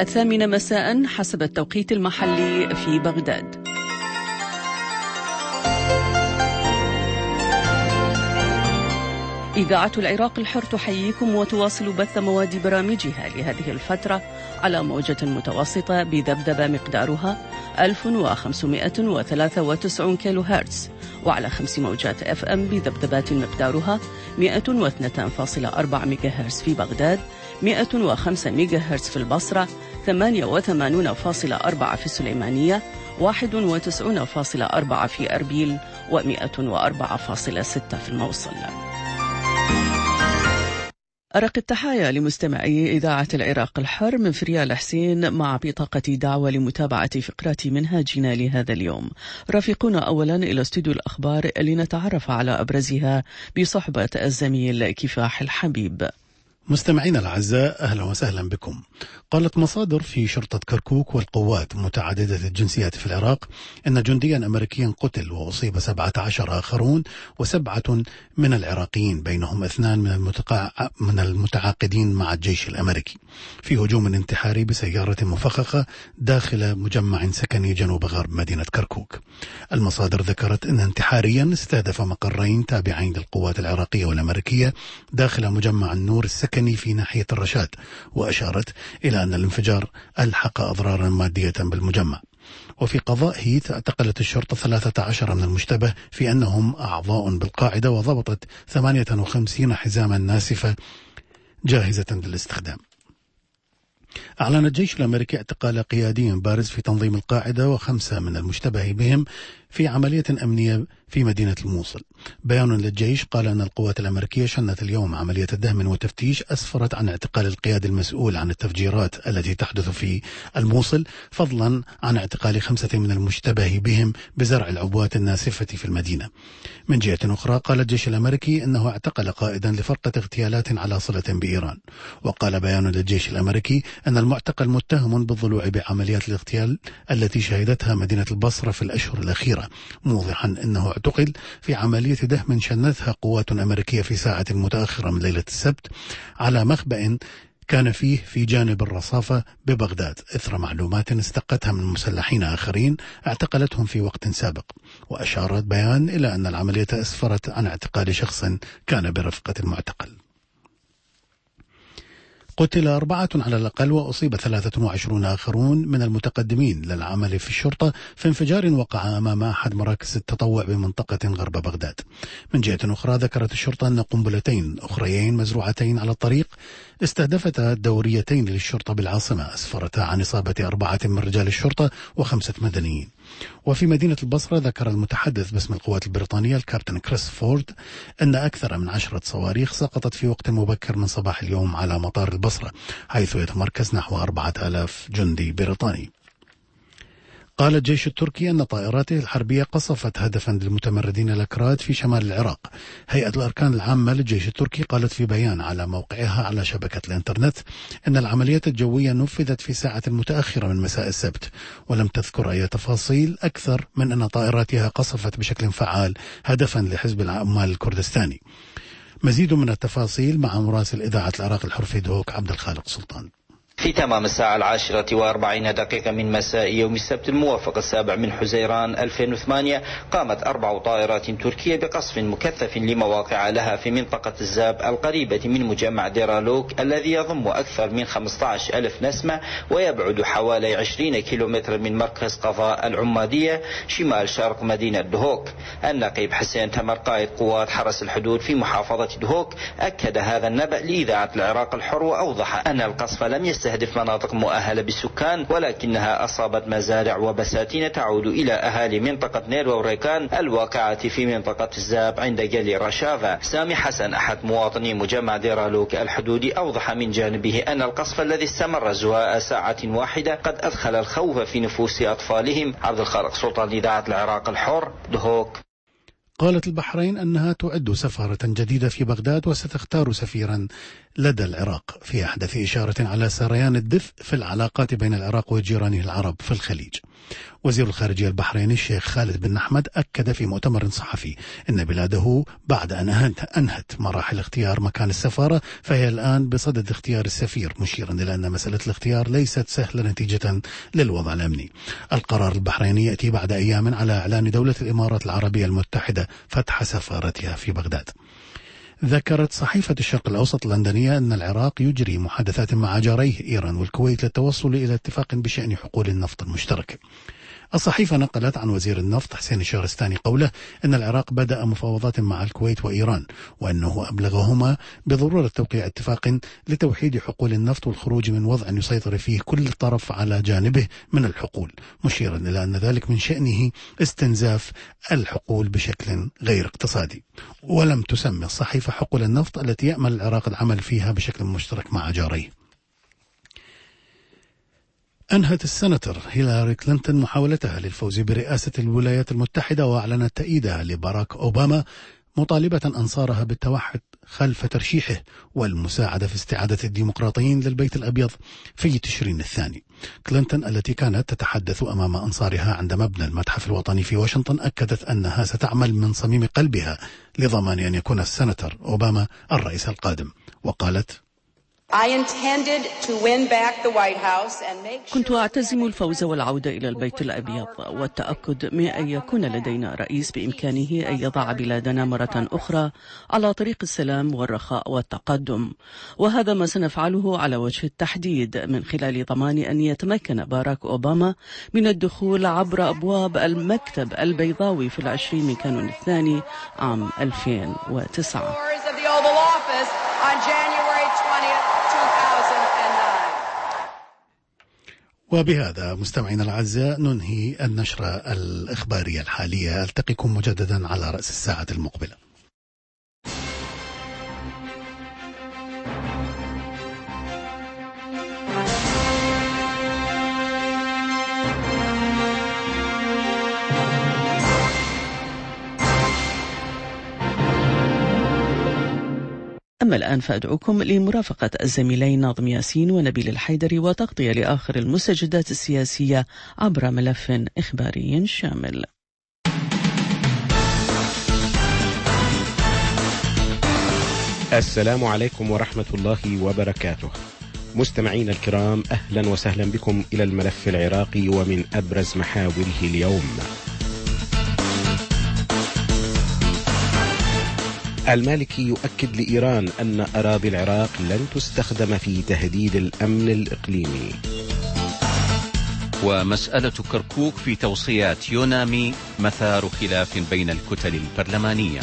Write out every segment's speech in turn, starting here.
8 مساء حسب التوقيت المحلي في بغداد. إذاعة العراق الحر تحييكم وتواصل بث مواد برامجها لهذه الفترة على موجة متوسطة بذبذبة مقدارها 1593 كيلو هرتز، وعلى 5 موجات FM بذبذبات مقدارها 102.4 ميجا هرتز في بغداد، 105 ميجا هرتز في البصرة، 88.4 في السليمانية، 91.4 في أربيل، و104.6 في الموصل. أرق التحايا لمستمعي إذاعة العراق الحر من فريال حسين مع بطاقة دعوة لمتابعة فقرات منهاجنا لهذا اليوم. رافقونا أولا إلى استوديو الأخبار لنتعرف على أبرزها بصحبة الزميل كفاح الحبيب. مستمعينا الأعزاء، أهلا وسهلا بكم. قالت مصادر في شرطة كركوك والقوات متعددة الجنسيات في العراق أن جنديا أمريكيا قتل وأصيب 17 آخرون، و7 من العراقيين بينهم 2 من المتعاقدين مع الجيش الأمريكي في هجوم انتحاري بسيارة مفخخة داخل مجمع سكني جنوب غرب مدينة كركوك. المصادر ذكرت أن انتحاريا استهدف مقرين تابعين للقوات العراقية والأمريكية داخل مجمع النور السكني في ناحية الرشاد، وأشارت إلى أن الانفجار ألحق أضرارا مادية بالمجمع. وفي قضاء هيث اعتقلت الشرطة 13 من المشتبه في أنهم أعضاء بالقاعدة، وضبطت 58 حزاما ناسفة جاهزة للاستخدام. أعلن الجيش الأمريكي اعتقال قيادي بارز في تنظيم القاعدة و5 من المشتبه بهم في عملية أمنية في مدينة الموصل. بيان للجيش قال أن القوات الأمريكية شنت اليوم عملية دهم وتفتيش أسفرت عن اعتقال القيادي المسؤول عن التفجيرات التي تحدث في الموصل، فضلا عن اعتقال 5 من المشتبه بهم بزرع العبوات الناسفة في المدينة. من جهة أخرى قال الجيش الأمريكي أنه اعتقل قائدا لفرقة اغتيالات على صلة بإيران. وقال بيان للجيش الأمريكي أن المعتقل متهم بالضلوع بعمليات الاغتيال التي شهدتها مدينة البصرة في الأشهر الأخيرة، موضحا أنه اعتقل في عملية دهم شنتها قوات أمريكية في ساعة متأخرة من ليلة السبت على مخبأ كان فيه في جانب الرصافة ببغداد، إثر معلومات استقتها من مسلحين آخرين اعتقلتهم في وقت سابق. وأشارت بيان إلى أن العملية أسفرت عن اعتقال شخص كان برفقة المعتقل. قتل 4 على الأقل وأصيب 23 آخرون من المتقدمين للعمل في الشرطة في انفجار وقع أمام أحد مراكز التطوع بمنطقة غرب بغداد. من جهة أخرى ذكرت الشرطة أن قنبلتين أخريين مزروعتين على الطريق استهدفتا دوريتين للشرطة بالعاصمة، أسفرتا عن إصابة 4 من رجال الشرطة و5 مدنيين. وفي مدينة البصرة ذكر المتحدث باسم القوات البريطانية الكابتن كريس فورد أن أكثر من 10 صواريخ سقطت في وقت مبكر من صباح اليوم على مطار البصرة، حيث يتمركز نحو 4000 جندي بريطاني. قال الجيش التركي أن طائراته الحربية قصفت هدفا للمتمردين الأكراد في شمال العراق. هيئة الأركان العامة للجيش التركي قالت في بيان على موقعها على شبكة الإنترنت أن العمليات الجوية نفذت في ساعة متأخرة من مساء السبت، ولم تذكر أي تفاصيل أكثر من أن طائراتها قصفت بشكل فعال هدفا لحزب العمال الكردستاني. مزيد من التفاصيل مع مراسل إذاعة العراق الحر في دهوك عبد الخالق سلطان. في تمام الساعة 10:40 من مساء يوم السبت الموافق 7 من حزيران 2008 قامت 4 طائرات تركية بقصف مكثف لمواقع لها في منطقة الزاب القريبة من مجمع ديرالوك الذي يضم أكثر من 15,000 نسمة ويبعد حوالي 20 كيلومتر من مركز قضاء العمادية شمال شرق مدينة دهوك. النقيب حسين تمر قائد قوات حرس الحدود في محافظة دهوك أكد هذا النبأ لإذاعة العراق الحر، وأوضح أن القصف لم يستهدف مناطق مؤهلة بالسكان، ولكنها أصابت مزارع وبساتين تعود إلى أهالي منطقة نير وريكان الواقعة في منطقة الزاب عند جلي رشافة. سامي حسن أحد مواطني مجمع ديرالوك الحدودي أوضح من جانبه أن القصف الذي استمر زواء ساعة واحدة قد أدخل الخوف في نفوس أطفالهم. عبد الخالق سلطان، إذاعة العراق الحر، دهوك. قالت البحرين أنها تعد سفارة جديدة في بغداد وستختار سفيرا لدى العراق، في أحدث إشارة على سريان الدفء في العلاقات بين العراق وجيرانه العرب في الخليج. وزير الخارجية البحريني الشيخ خالد بن أحمد أكد في مؤتمر صحفي أن بلاده بعد أن أنهت مراحل اختيار مكان السفارة فهي الآن بصدد اختيار السفير، مشيرا إلى أن مسألة الاختيار ليست سهلة نتيجة للوضع الأمني. القرار البحريني يأتي بعد أيام على إعلان دولة الإمارات العربية المتحدة فتح سفارتها في بغداد. ذكرت صحيفة الشرق الأوسط اللندنية أن العراق يجري محادثات مع جاريه إيران والكويت للتوصل إلى اتفاق بشأن حقول النفط المشترك. الصحيفة نقلت عن وزير النفط حسين الشهرستاني قوله أن العراق بدأ مفاوضات مع الكويت وإيران، وأنه أبلغهما بضرورة توقيع اتفاق لتوحيد حقول النفط والخروج من وضع يسيطر فيه كل طرف على جانبه من الحقول، مشيرا إلى أن ذلك من شأنه استنزاف الحقول بشكل غير اقتصادي. ولم تسمي الصحيفة حقول النفط التي يأمل العراق العمل فيها بشكل مشترك مع جاريه. أنهت السناتور هيلاري كلينتون محاولتها للفوز برئاسة الولايات المتحدة وأعلنت تأييدها لباراك أوباما، مطالبة أنصارها بالتوحد خلف ترشيحه والمساعدة في استعادة الديمقراطيين للبيت الأبيض في تشرين الثاني. كلينتون التي كانت تتحدث أمام أنصارها عند مبنى المتحف الوطني في واشنطن أكدت أنها ستعمل من صميم قلبها لضمان أن يكون السناتور أوباما الرئيس القادم، وقالت: كنت أعتزم الفوز والعودة إلى البيت الأبيض والتأكد من أن يكون لدينا رئيس بإمكانه أن يضع بلادنا مرة أخرى على طريق السلام والرخاء والتقدم، وهذا ما سنفعله على وجه التحديد من خلال ضمان أن يتمكن باراك أوباما من الدخول عبر أبواب المكتب البيضاوي في 20 من كانون الثاني عام 2009. وبهذا مستمعينا الأعزاء ننهي النشرة الإخبارية الحالية. ألتقيكم مجددا على رأس الساعة المقبلة. أما الآن فأدعوكم لمرافقة الزميلين ناظم ياسين ونبيل الحيدري وتغطية لآخر المستجدات السياسية عبر ملف إخباري شامل. السلام عليكم ورحمة الله وبركاته. مستمعين الكرام، أهلا وسهلا بكم إلى الملف العراقي ومن أبرز محاوره اليوم. المالكي يؤكد لإيران أن أراضي العراق لن تستخدم في تهديد الأمن الإقليمي. ومسألة كركوك في توصيات يونامي مثار خلاف بين الكتل البرلمانية.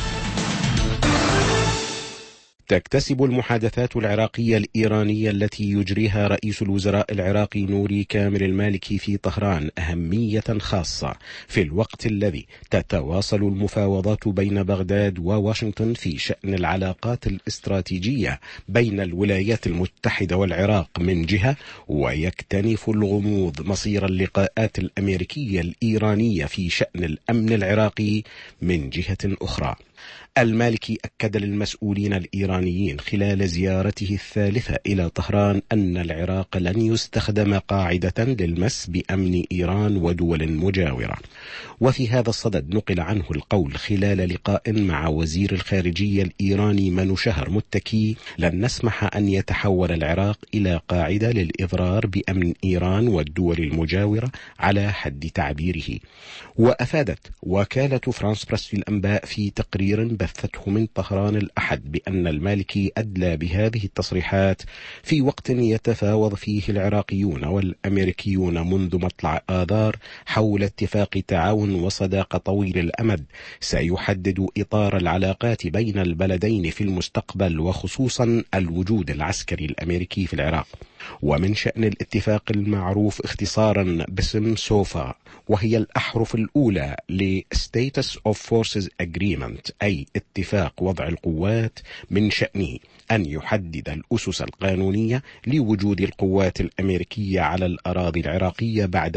تكتسب المحادثات العراقية الإيرانية التي يجريها رئيس الوزراء العراقي نوري كامل المالكي في طهران أهمية خاصة في الوقت الذي تتواصل المفاوضات بين بغداد وواشنطن في شأن العلاقات الاستراتيجية بين الولايات المتحدة والعراق من جهة، ويكتنف الغموض مصير اللقاءات الأمريكية الإيرانية في شأن الأمن العراقي من جهة أخرى. المالكي أكد للمسؤولين الإيرانيين خلال زيارته الثالثة إلى طهران أن العراق لن يستخدم قاعدة للمس بأمن إيران ودول مجاورة. وفي هذا الصدد نقل عنه القول خلال لقاء مع وزير الخارجية الإيراني منوشهر متكي: لن نسمح أن يتحول العراق إلى قاعدة للإضرار بأمن إيران والدول المجاورة على حد تعبيره. وأفادت وكالة فرانس بريس الأنباء في تقرير بثته من طهران الأحد بأن المالكي أدلى بهذه التصريحات في وقت يتفاوض فيه العراقيون والأمريكيون منذ مطلع آذار حول اتفاق تعاون وصداقة طويل الأمد سيحدد إطار العلاقات بين البلدين في المستقبل، وخصوصا الوجود العسكري الأمريكي في العراق. ومن شأن الاتفاق المعروف اختصارا باسم سوفا، وهي الأحرف الأولى ل Status of Forces Agreement، أي اتفاق وضع القوات، من شأنه أن يحدد الأسس القانونية لوجود القوات الأمريكية على الأراضي العراقية بعد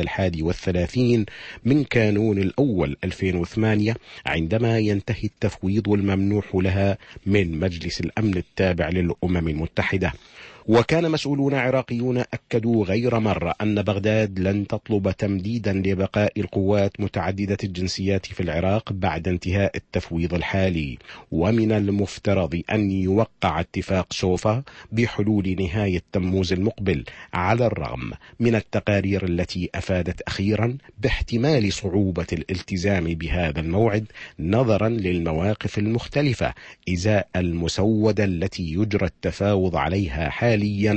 31 من كانون الأول 2008 عندما ينتهي التفويض الممنوح لها من مجلس الأمن التابع للأمم المتحدة. وكان مسؤولون عراقيون أكدوا غير مرة أن بغداد لن تطلب تمديدا لبقاء القوات متعددة الجنسيات في العراق بعد انتهاء التفويض الحالي، ومن المفترض أن يوقع اتفاق سوفا بحلول نهاية تموز المقبل، على الرغم من التقارير التي أفادت أخيرا باحتمال صعوبة الالتزام بهذا الموعد نظرا للمواقف المختلفة إزاء المسودة التي يجرى التفاوض عليها حاليا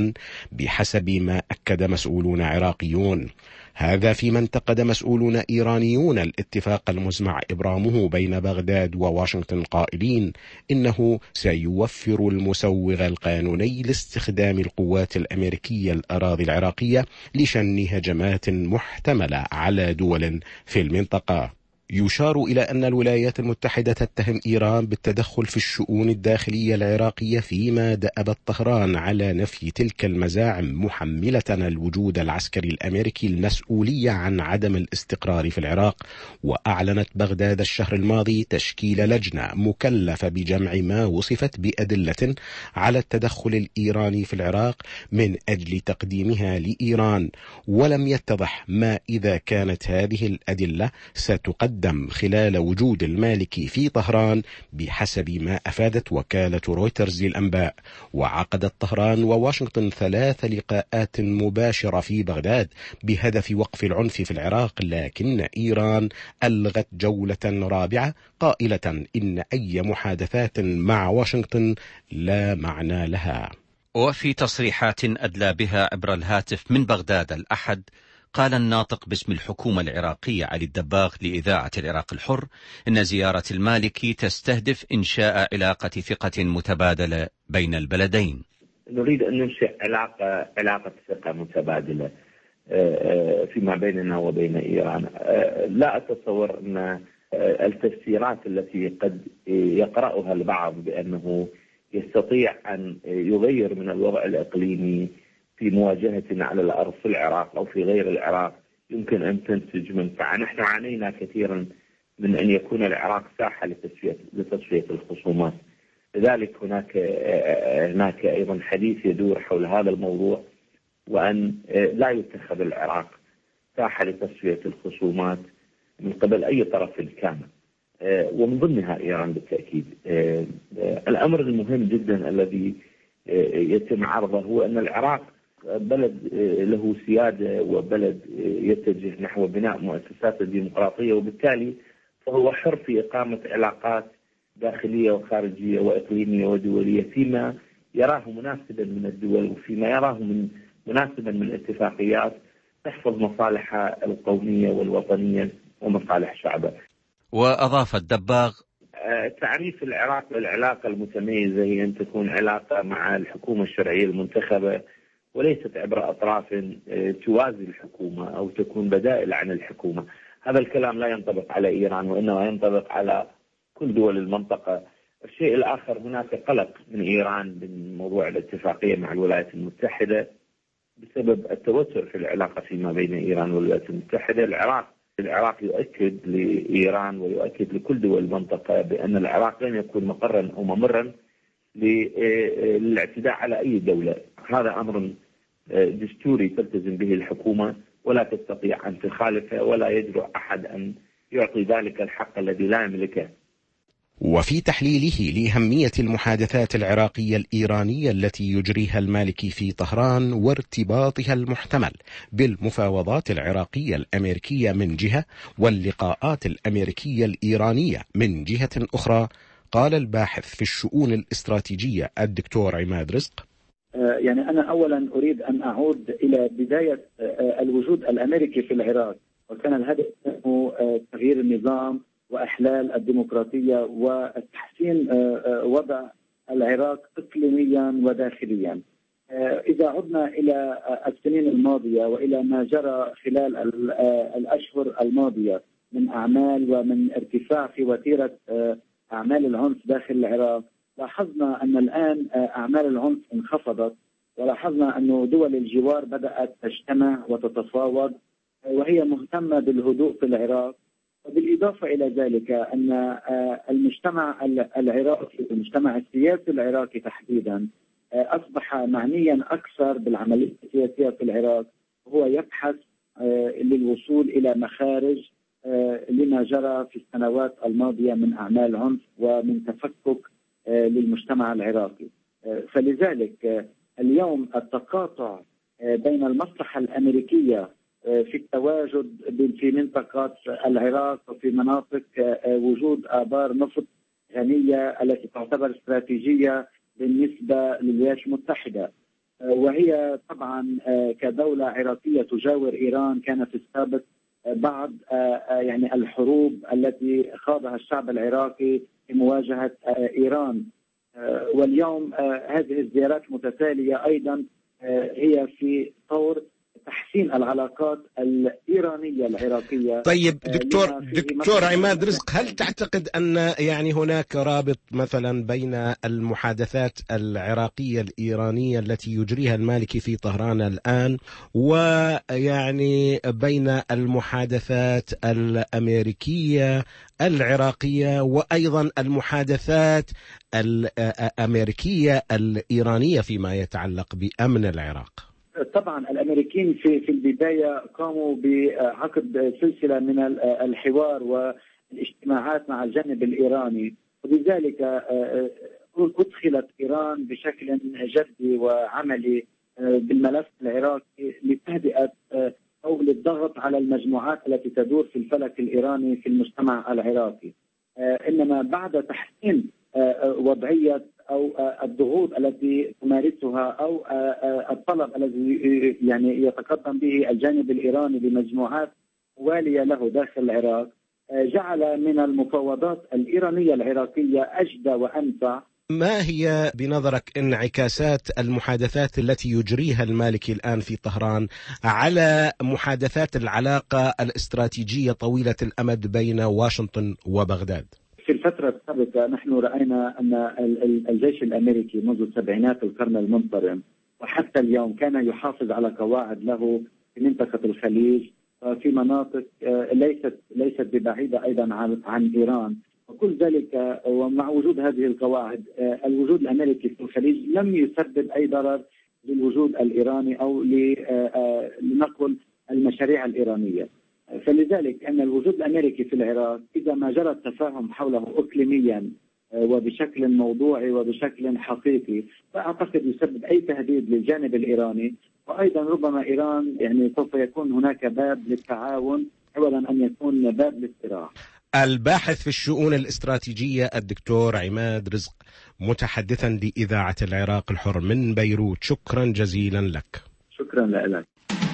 بحسب ما أكد مسؤولون عراقيون. هذا فيما انتقد مسؤولون إيرانيون الاتفاق المزمع إبرامه بين بغداد وواشنطن قائلين إنه سيوفر المسوغ القانوني لاستخدام القوات الأمريكية الأراضي العراقية لشن هجمات محتملة على دول في المنطقة. يشار إلى أن الولايات المتحدة تتهم إيران بالتدخل في الشؤون الداخلية العراقية، فيما دأبت طهران على نفي تلك المزاعم، محملة الوجود العسكري الأمريكي المسؤولية عن عدم الاستقرار في العراق. وأعلنت بغداد الشهر الماضي تشكيل لجنة مكلفة بجمع ما وصفت بأدلة على التدخل الإيراني في العراق من أجل تقديمها لإيران، ولم يتضح ما إذا كانت هذه الأدلة ستقدم خلال وجود المالكي في طهران بحسب ما أفادت وكالة رويترز للأنباء. وعقدت طهران وواشنطن 3 لقاءات مباشرة في بغداد بهدف وقف العنف في العراق، لكن إيران ألغت جولة رابعة قائلة إن أي محادثات مع واشنطن لا معنى لها. وفي تصريحات أدلى بها عبر الهاتف من بغداد الأحد، قال الناطق باسم الحكومة العراقية علي الدباغ لإذاعة العراق الحر إن زيارة المالكي تستهدف إنشاء علاقة ثقة متبادلة بين البلدين. نريد أن ننشئ علاقة ثقة متبادلة فيما بيننا وبين إيران. لا أتصور أن التفسيرات التي قد يقرأها البعض بأنه يستطيع أن يغير من الوضع الإقليمي في مواجهتنا على الأرض في العراق أو في غير العراق يمكن أن تنتج منفعة. نحن عانينا كثيرا من أن يكون العراق ساحة لتصفية الخصومات، لذلك هناك أيضا حديث يدور حول هذا الموضوع، وأن لا يتخذ العراق ساحة لتصفية الخصومات من قبل أي طرف كان، ومن ضمنها إيران بالتأكيد. الأمر المهم جدا الذي يتم عرضه هو أن العراق بلد له سيادة وبلد يتجه نحو بناء مؤسسات الديمقراطية، وبالتالي فهو حر في إقامة علاقات داخلية وخارجية وإقليمية ودولية فيما يراه مناسبا من الدول وفيما يراه مناسبا من اتفاقيات تحفظ مصالحها القومية والوطنية ومصالح شعبه. وأضاف الدباغ: تعريف العراق للعلاقة المتميزة هي أن تكون علاقة مع الحكومة الشرعية المنتخبة، وليست عبر أطراف توازي الحكومة أو تكون بدائل عن الحكومة. هذا الكلام لا ينطبق على إيران، وإنما ينطبق على كل دول المنطقة. الشيء الآخر، هناك قلق من إيران من موضوع الاتفاقية مع الولايات المتحدة بسبب التوتر في العلاقة فيما بين إيران والولايات المتحدة. العراق يؤكد لإيران ويؤكد لكل دول المنطقة بأن العراق لن يكون مقرا أو ممرا للاعتداء على أي دولة. هذا أمر دستوري تلتزم به الحكومة ولا تستطيع أن تخالفه، ولا يجرؤ أحد أن يعطي ذلك الحق الذي لا يملكه. وفي تحليله لأهمية المحادثات العراقية الإيرانية التي يجريها المالكي في طهران وارتباطها المحتمل بالمفاوضات العراقية الأمريكية من جهة واللقاءات الأمريكية الإيرانية من جهة أخرى، قال الباحث في الشؤون الاستراتيجية الدكتور عماد رزق: يعني أنا أولا أريد أن أعود إلى بداية الوجود الأمريكي في العراق، وكان الهدف هو تغيير النظام وإحلال الديمقراطية وتحسين وضع العراق إقليميا وداخليا. إذا عدنا إلى السنين الماضية وإلى ما جرى خلال الأشهر الماضية من أعمال ومن ارتفاع في وتيرة أعمال العنف داخل العراق، لاحظنا أن الآن أعمال العنف انخفضت، ولاحظنا أن دول الجوار بدأت تجتمع وتتفاوض وهي مهتمة بالهدوء في العراق. وبالإضافة إلى ذلك أن المجتمع العراقي، المجتمع السياسي العراقي تحديدا، أصبح معنيا أكثر بالعملية السياسية في العراق، وهو يبحث للوصول إلى مخارج لما جرى في السنوات الماضية من أعمال عنف ومن تفكك للمجتمع العراقي. فلذلك اليوم التقاطع بين المصلحة الأمريكية في التواجد في منطقة العراق وفي مناطق وجود آبار نفط غنية التي تعتبر استراتيجية بالنسبة للولايات المتحدة، وهي طبعا كدولة عراقية تجاور إيران، كان في السابق بعض يعني الحروب التي خاضها الشعب العراقي في مواجهة إيران. واليوم هذه الزيارات متتالية أيضا هي في طور تحسين العلاقات الإيرانية العراقية. طيب دكتور عماد رزق، هل تعتقد أن يعني هناك رابط مثلا بين المحادثات العراقية الإيرانية التي يجريها المالكي في طهران الآن ويعني بين المحادثات الأمريكية العراقية وأيضا المحادثات الأمريكية الإيرانية فيما يتعلق بأمن العراق؟ طبعا الأمريكيين في البداية قاموا بعقد سلسلة من الحوار والاجتماعات مع الجانب الإيراني، وبذلك أدخلت إيران بشكل جدي وعملي بالملف العراقي لتهدئة أو للضغط على المجموعات التي تدور في الفلك الإيراني في المجتمع العراقي. إنما بعد تحسين وضعية أو الضغوط التي تمارسها أو الطلب الذي يعني يتقدم به الجانب الإيراني بمجموعات موالية له داخل العراق، جعل من المفاوضات الإيرانية العراقية أجدى وأنفع. ما هي بنظرك انعكاسات المحادثات التي يجريها المالكي الآن في طهران على محادثات العلاقة الاستراتيجية طويلة الأمد بين واشنطن وبغداد؟ في الفترة السابقة نحن رأينا أن الجيش الأمريكي منذ سبعينات القرن المنصرم وحتى اليوم كان يحافظ على قواعد له في منطقة الخليج، في مناطق ليست ببعيدة أيضا عن إيران. وكل ذلك ومع وجود هذه القواعد، الوجود الأمريكي في الخليج لم يسبب أي ضرر للوجود الإيراني أو لنقل المشاريع الإيرانية. فلذلك أن الوجود الأمريكي في العراق إذا ما جرى التفاهم حوله إقليميا وبشكل موضوعي وبشكل حقيقي، فأعتقد يسبب أي تهديد للجانب الإيراني، وأيضا ربما إيران يعني سوف يكون هناك باب للتعاون عوضا أن يكون باب للصراع. الباحث في الشؤون الاستراتيجية الدكتور عماد رزق، متحدثا لإذاعة العراق الحر من بيروت، شكرا جزيلا لك. شكرا لك.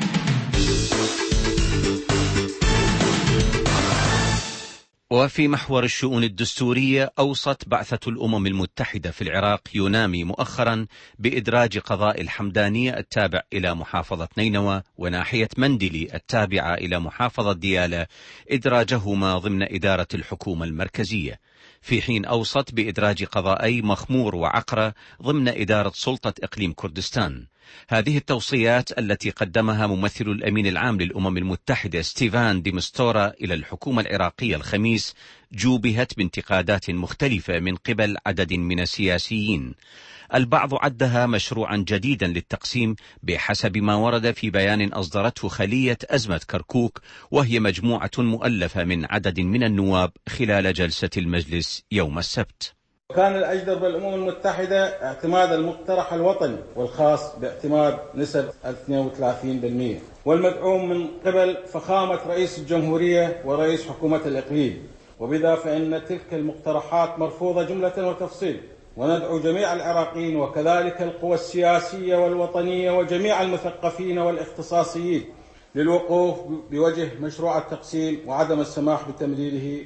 وفي محور الشؤون الدستورية، أوصت بعثة الأمم المتحدة في العراق يونامي مؤخرا بإدراج قضاء الحمدانية التابع إلى محافظة نينوى وناحية مندلي التابعة إلى محافظة ديالى إدراجهما ضمن إدارة الحكومة المركزية، في حين أوصت بإدراج قضائي مخمور وعقرة ضمن إدارة سلطة إقليم كردستان. هذه التوصيات التي قدمها ممثل الأمين العام للأمم المتحدة ستيفان دي مستورا إلى الحكومة العراقية الخميس جوبهت بانتقادات مختلفة من قبل عدد من السياسيين. البعض عدها مشروعا جديدا للتقسيم بحسب ما ورد في بيان أصدرته خلية أزمة كركوك، وهي مجموعة مؤلفة من عدد من النواب خلال جلسة المجلس يوم السبت. كان الأجدر بالأمم المتحدة اعتماد المقترح الوطني والخاص باعتماد نسب 32%، والمدعوم من قبل فخامة رئيس الجمهورية ورئيس حكومة الإقليم، وبذا فإن تلك المقترحات مرفوضة جملة وتفصيل. وندعو جميع العراقيين وكذلك القوى السياسية والوطنية وجميع المثقفين والاختصاصيين للوقوف بوجه مشروع التقسيم وعدم السماح بتمديده.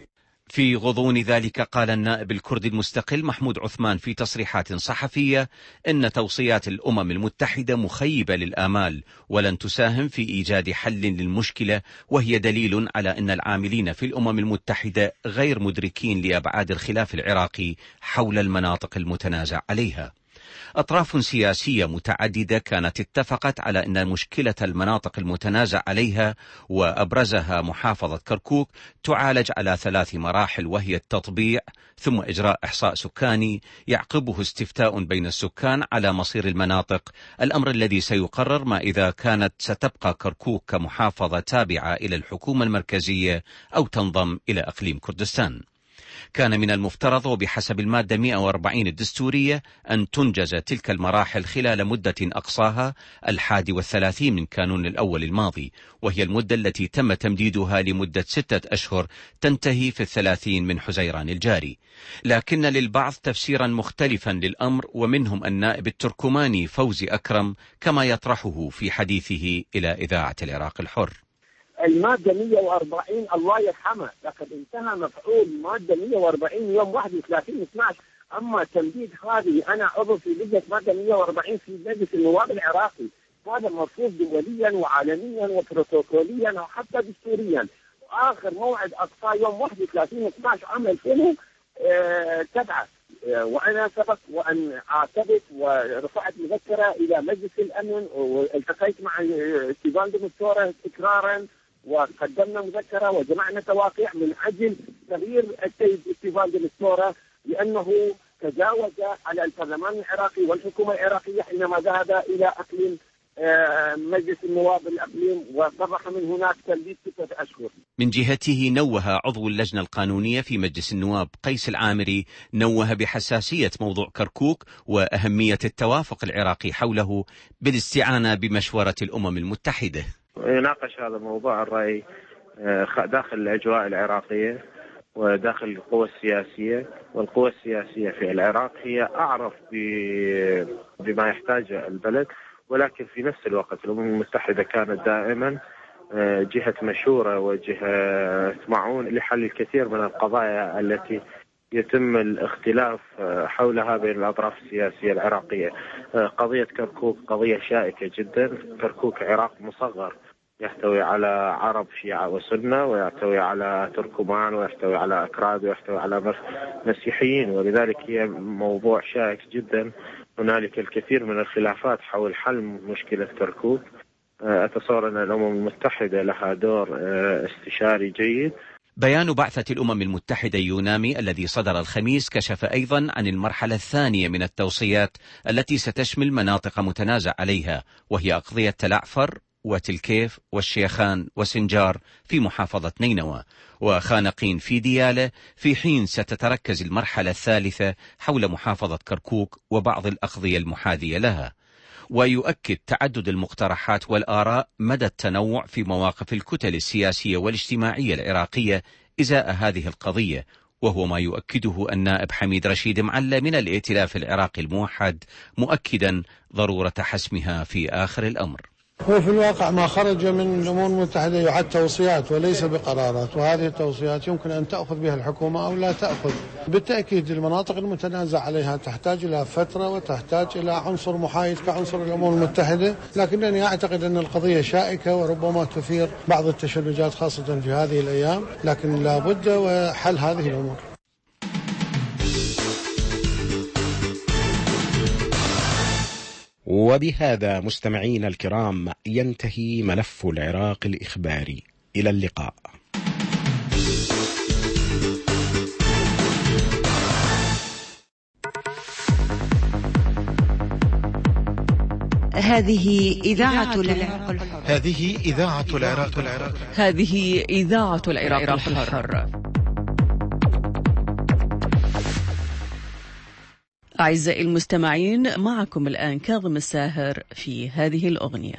في غضون ذلك قال النائب الكردي المستقل محمود عثمان في تصريحات صحفية إن توصيات الأمم المتحدة مخيبة للآمال ولن تساهم في إيجاد حل للمشكلة، وهي دليل على أن العاملين في الأمم المتحدة غير مدركين لأبعاد الخلاف العراقي حول المناطق المتنازع عليها. أطراف سياسية متعددة كانت اتفقت على أن مشكلة المناطق المتنازع عليها وأبرزها محافظة كركوك تعالج على 3 مراحل، وهي التطبيع ثم إجراء إحصاء سكاني يعقبه استفتاء بين السكان على مصير المناطق، الأمر الذي سيقرر ما إذا كانت ستبقى كركوك كمحافظة تابعة إلى الحكومة المركزية أو تنضم إلى إقليم كردستان. كان من المفترض وبحسب المادة 140 الدستورية أن تنجز تلك المراحل خلال مدة أقصاها 31 من كانون الأول الماضي، وهي المدة التي تم تمديدها لمدة 6 أشهر تنتهي في 30 من حزيران الجاري. لكن للبعض تفسيرا مختلفا للأمر، ومنهم النائب التركماني فوزي أكرم كما يطرحه في حديثه إلى إذاعة العراق الحر. المادة 140 الله يرحمه لقد انتهى مفعول مادة 140 يوم 31/12. أما تمديد هذه، أنا عضو في لجنة مادة 140 في مجلس النواب العراقي، هذا مرفوض دوليا وعالميا وبروتوكوليا وحتى دستوريا، وآخر موعد أقصى يوم 31/12 عام 2007. وأنا سبق وأن أعتبت ورفعت مذكرة إلى مجلس الأمن والتقيت مع ستيفان دي مستورة تكرارا، وقدمنا مذكرة وجمعنا تواقيع من أجل تغيير السيد ستيفان دي مستورة، لأنه تجاوز على البرلمان العراقي والحكومة العراقية حينما ذهب إلى أقليم مجلس النواب الأقليم وصرح من هناك تمديد 6 أشهر. من جهته نوه عضو اللجنة القانونية في مجلس النواب قيس العامري بحساسية موضوع كركوك وأهمية التوافق العراقي حوله بالاستعانة بمشورة الأمم المتحدة. يناقش هذا الموضوع الرأي داخل الأجواء العراقية وداخل القوى السياسية، والقوى السياسية في العراق هي أعرف بما يحتاجه البلد، ولكن في نفس الوقت الأمم المتحدة كانت دائما جهة مشورة وجهة معون لحل الكثير من القضايا التي يتم الاختلاف حولها بين الأطراف السياسية العراقية. قضية كركوك قضية شائكة جدا. كركوك عراق مصغر يحتوي على عرب شيعة وسنة، ويحتوي على تركمان، ويحتوي على أكراد، ويحتوي على مسيحيين، ولذلك هي موضوع شائك جدا. هنالك الكثير من الخلافات حول حل مشكلة كركوك. أتصور أن الأمم المتحدة لها دور استشاري جيد. بيان بعثة الأمم المتحدة يونامي الذي صدر الخميس كشف أيضا عن المرحلة الثانية من التوصيات التي ستشمل مناطق متنازع عليها، وهي أقضية تلعفر وتلكيف والشيخان وسنجار في محافظة نينوى وخانقين في ديالة، في حين ستتركز المرحلة الثالثة حول محافظة كركوك وبعض الأقضية المحاذية لها. ويؤكد تعدد المقترحات والآراء مدى التنوع في مواقف الكتل السياسية والاجتماعية العراقية إزاء هذه القضية، وهو ما يؤكده النائب حميد رشيد معلة من الائتلاف العراقي الموحد، مؤكدا ضرورة حسمها في آخر الأمر. هو في الواقع ما خرج من الأمم المتحدة يعد توصيات وليس بقرارات، وهذه التوصيات يمكن أن تأخذ بها الحكومة أو لا تأخذ. بالتأكيد المناطق المتنازع عليها تحتاج إلى فترة وتحتاج إلى عنصر محايد كعنصر الأمم المتحدة، لكنني أعتقد أن القضية شائكة وربما تثير بعض التشنجات خاصة في هذه الأيام، لكن لا بد وحل هذه الأمور. وبهذا مستمعينا الكرام ينتهي ملف العراق الإخباري. إلى اللقاء. هذه إذاعة العراق الحر. هذه إذاعة العراق الحر. هذه إذاعة العراق الحر. أعزائي المستمعين، معكم الآن كاظم الساهر في هذه الأغنية.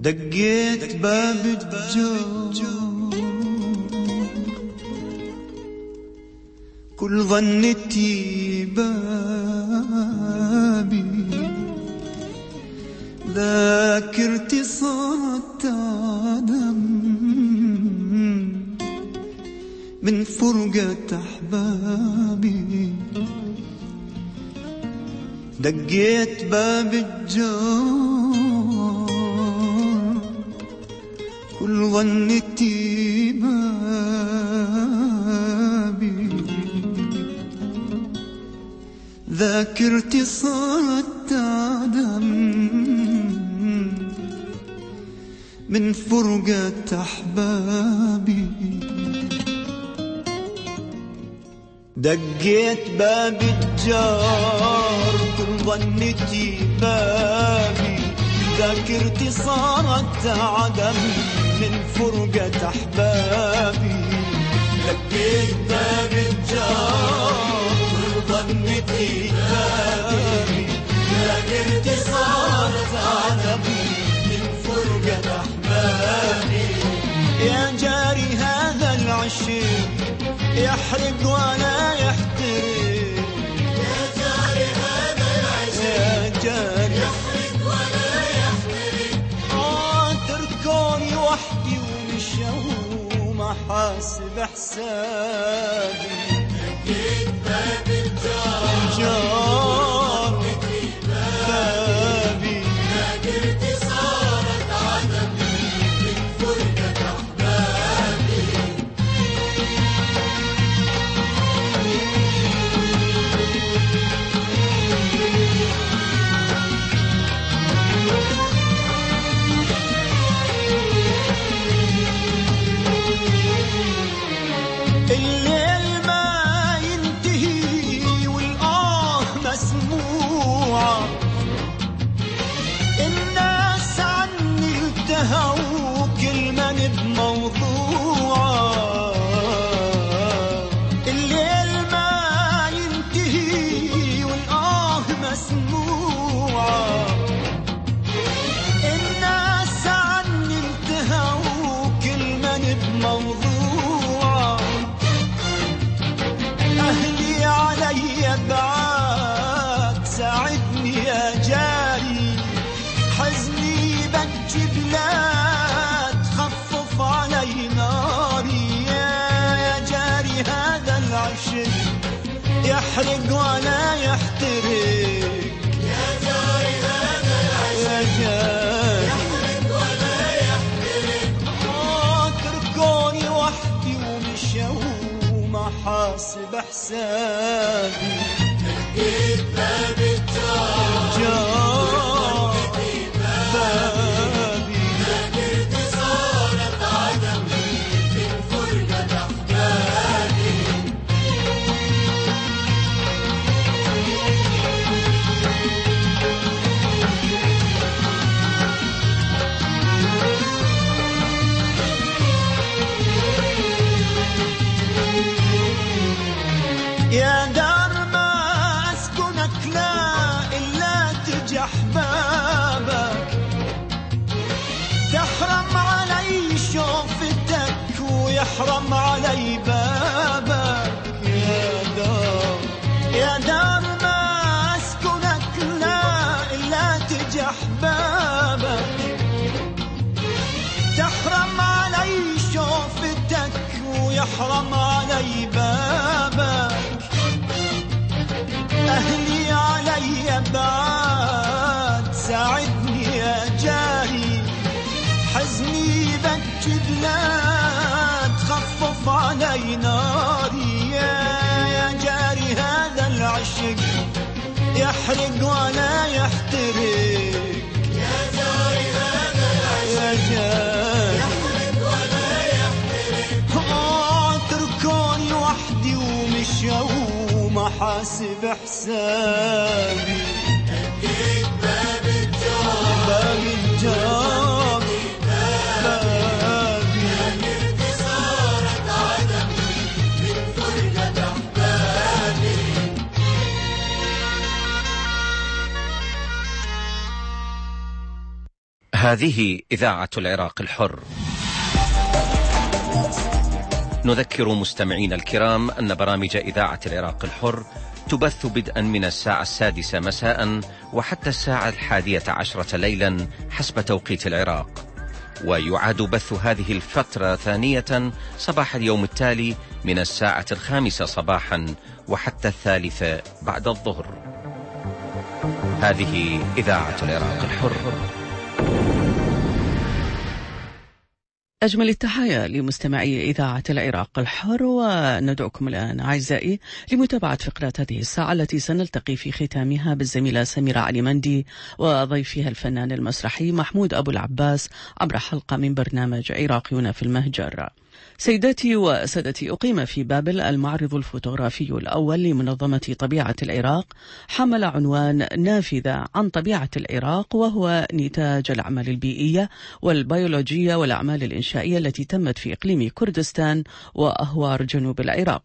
دقيت باب الجار كل ظنتي بابي ذاكرتي صارت عدم من فرقة أحبابي دقيت باب الجار كل ظنتي بابي ذاكرتي صارت عدم من فرقة أحبابي دقيت باب الجار كل ظنتي بابي ذاكرتي صارت عدم من فرقة أحبابي دقيت باب الجار كل ظنتي بابي ذاكرتي صارت عدم من فرقة أحبابي يا جاري هذا العشق يحرق ولا يحترق يا جاري هذا العشق يا جاري يحرق ولا يحترق تركوني وحدي ومشوا ما حاسب حسابي دقيت باب الجار بابي ذاكرتي صارت عدم من فرقة أحبابي الليل ما ينتهي والآه مسموعة الناس عني التهوا كل من بموضوعة الليل ما ينتهي والآه مسموعة الناس عني التهوا كل من بموضوعة أهلي علي بعاد ساعدني يا جاري حزني بجي بلاد خفف علي ناري يا جاري هذا العشق يحرق ولا يحترق يا جاري هذا العشق يحرق ولا يحترق تركوني وحدي ومشوا ما حاسب حسابي دقيت باب الجار بابي ذاكرتي صارت عدم من فرقة أحبابي يا دار ما أسكنك لا إلا تجح بابك تحرم علي شوفتك ويحرم علي بابك يا دار ما أسكنك لا إلا تجح بابك تحرم علي شوفتك ويحرم علي بابك أهلي علي بعاد ساعدني يا جاري حزني بجي بلاد خفف علي ناري يا جاري هذا العشق يحرق ولا يحترق يا جاري هذا العشق يحرق ولا يحترق تركوني وحدي ومشوا ما حاسب حسابي دقيت باب الجار بابي ذاكرتي صارت عدم من فرقة أحبابي هذه إذاعة العراق الحر. نذكر مستمعينا الكرام أن برامج إذاعة العراق الحر تبث بدءا من الساعة 6 مساء وحتى الساعة 11 ليلا حسب توقيت العراق، ويعاد بث هذه الفترة ثانية صباح اليوم التالي من الساعة 5 صباحا وحتى 3 بعد الظهر. هذه إذاعة العراق الحر. أجمل التحايا لمستمعي إذاعة العراق الحر، وندعوكم الآن أعزائي لمتابعة فقرات هذه الساعة التي سنلتقي في ختامها بالزميلة سميرة علي مندي وضيفها الفنان المسرحي محمود أبو العباس عبر حلقة من برنامج عراقيون في المهجر. سيداتي وسادتي، أقيم في بابل المعرض الفوتوغرافي الأول لمنظمة طبيعة العراق حمل عنوان نافذة عن طبيعة العراق، وهو نتاج الأعمال البيئية والبيولوجية والأعمال الإنشائية التي تمت في إقليم كردستان وأهوار جنوب العراق،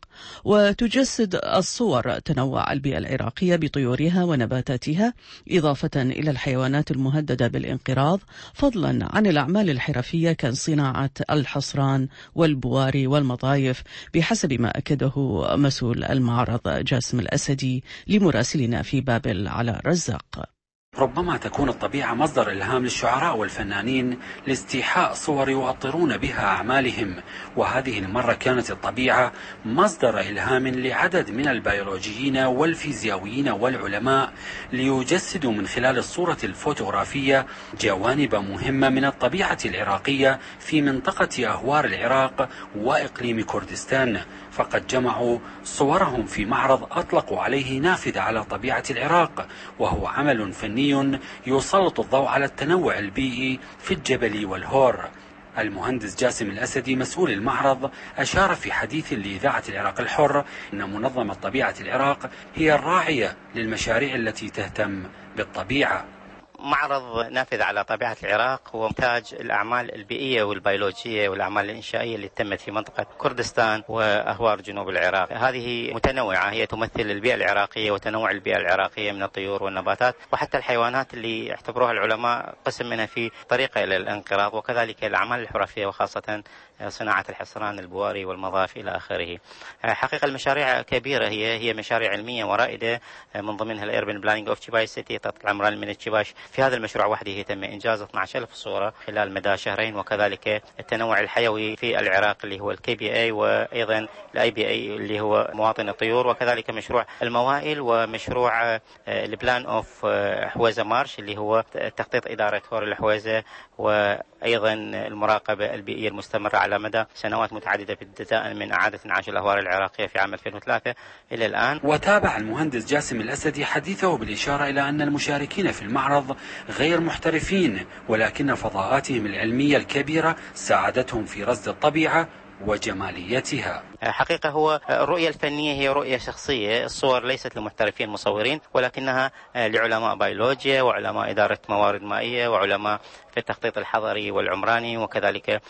وتجسد الصور تنوع البيئة العراقية بطيورها ونباتاتها، إضافة إلى الحيوانات المهددة بالانقراض، فضلا عن الأعمال الحرفية كصناعة الحصران والبواري والمضايف، بحسب ما أكده مسؤول المعرض جاسم الأسدي لمراسلنا في بابل على رزاق. ربما تكون الطبيعة مصدر إلهام للشعراء والفنانين لاستيحاء صور يؤطرون بها أعمالهم، وهذه المرة كانت الطبيعة مصدر إلهام لعدد من البيولوجيين والفيزيائيين والعلماء ليجسدوا من خلال الصورة الفوتوغرافية جوانب مهمة من الطبيعة العراقية في منطقة أهوار العراق وإقليم كردستان. فقد جمعوا صورهم في معرض أطلقوا عليه نافذة على طبيعة العراق، وهو عمل فني يسلط الضوء على التنوع البيئي في الجبل والهور. المهندس جاسم الأسدي مسؤول المعرض أشار في حديث لإذاعة العراق الحر أن منظمة طبيعة العراق هي الراعية للمشاريع التي تهتم بالطبيعة. معرض نافذة على طبيعة العراق هو إنتاج الأعمال البيئية والبيولوجية والأعمال الإنشائية اللي تمت في منطقة كردستان وأهوار جنوب العراق. هذه متنوعة، هي تمثل البيئة العراقية وتنوع البيئة العراقية من الطيور والنباتات وحتى الحيوانات اللي يعتبروها العلماء قسم منها في طريقة إلى الانقراض، وكذلك الأعمال الحرفية وخاصة صناعة الحصران البواري والمضاف إلى آخره. حقيقة المشاريع كبيرة، هي مشاريع علمية ورائدة، من ضمنها الأيربن بلانينج أوف تشيباش سيتي، تطلع العمران من تشيباش. في هذا المشروع وحده تم إنجاز 12,000 صورة خلال مدى شهرين، وكذلك التنوع الحيوي في العراق اللي هو الKBA، وأيضا الIBA اللي هو مواطن الطيور، وكذلك مشروع الموائل ومشروع البلان أوف حويزة مارش اللي هو تخطيط إدارة هور الحويزة، وأيضا المراقبة البيئية المستمرة على مدى سنوات متعددة ابتداء من إعادة انعاش الأهوار العراقية في عام 2003 إلى الآن. وتابع المهندس جاسم الأسدي حديثه بالإشارة إلى أن المشاركين في المعرض غير محترفين، ولكن فضاءاتهم العلمية الكبيرة ساعدتهم في رصد الطبيعة وجماليتها. حقيقة هو الرؤية الفنية هي رؤية شخصية، الصور ليست لمحترفين مصورين ولكنها لعلماء بيولوجيا وعلماء إدارة موارد مائية وعلماء في التخطيط الحضري والعمراني، وكذلك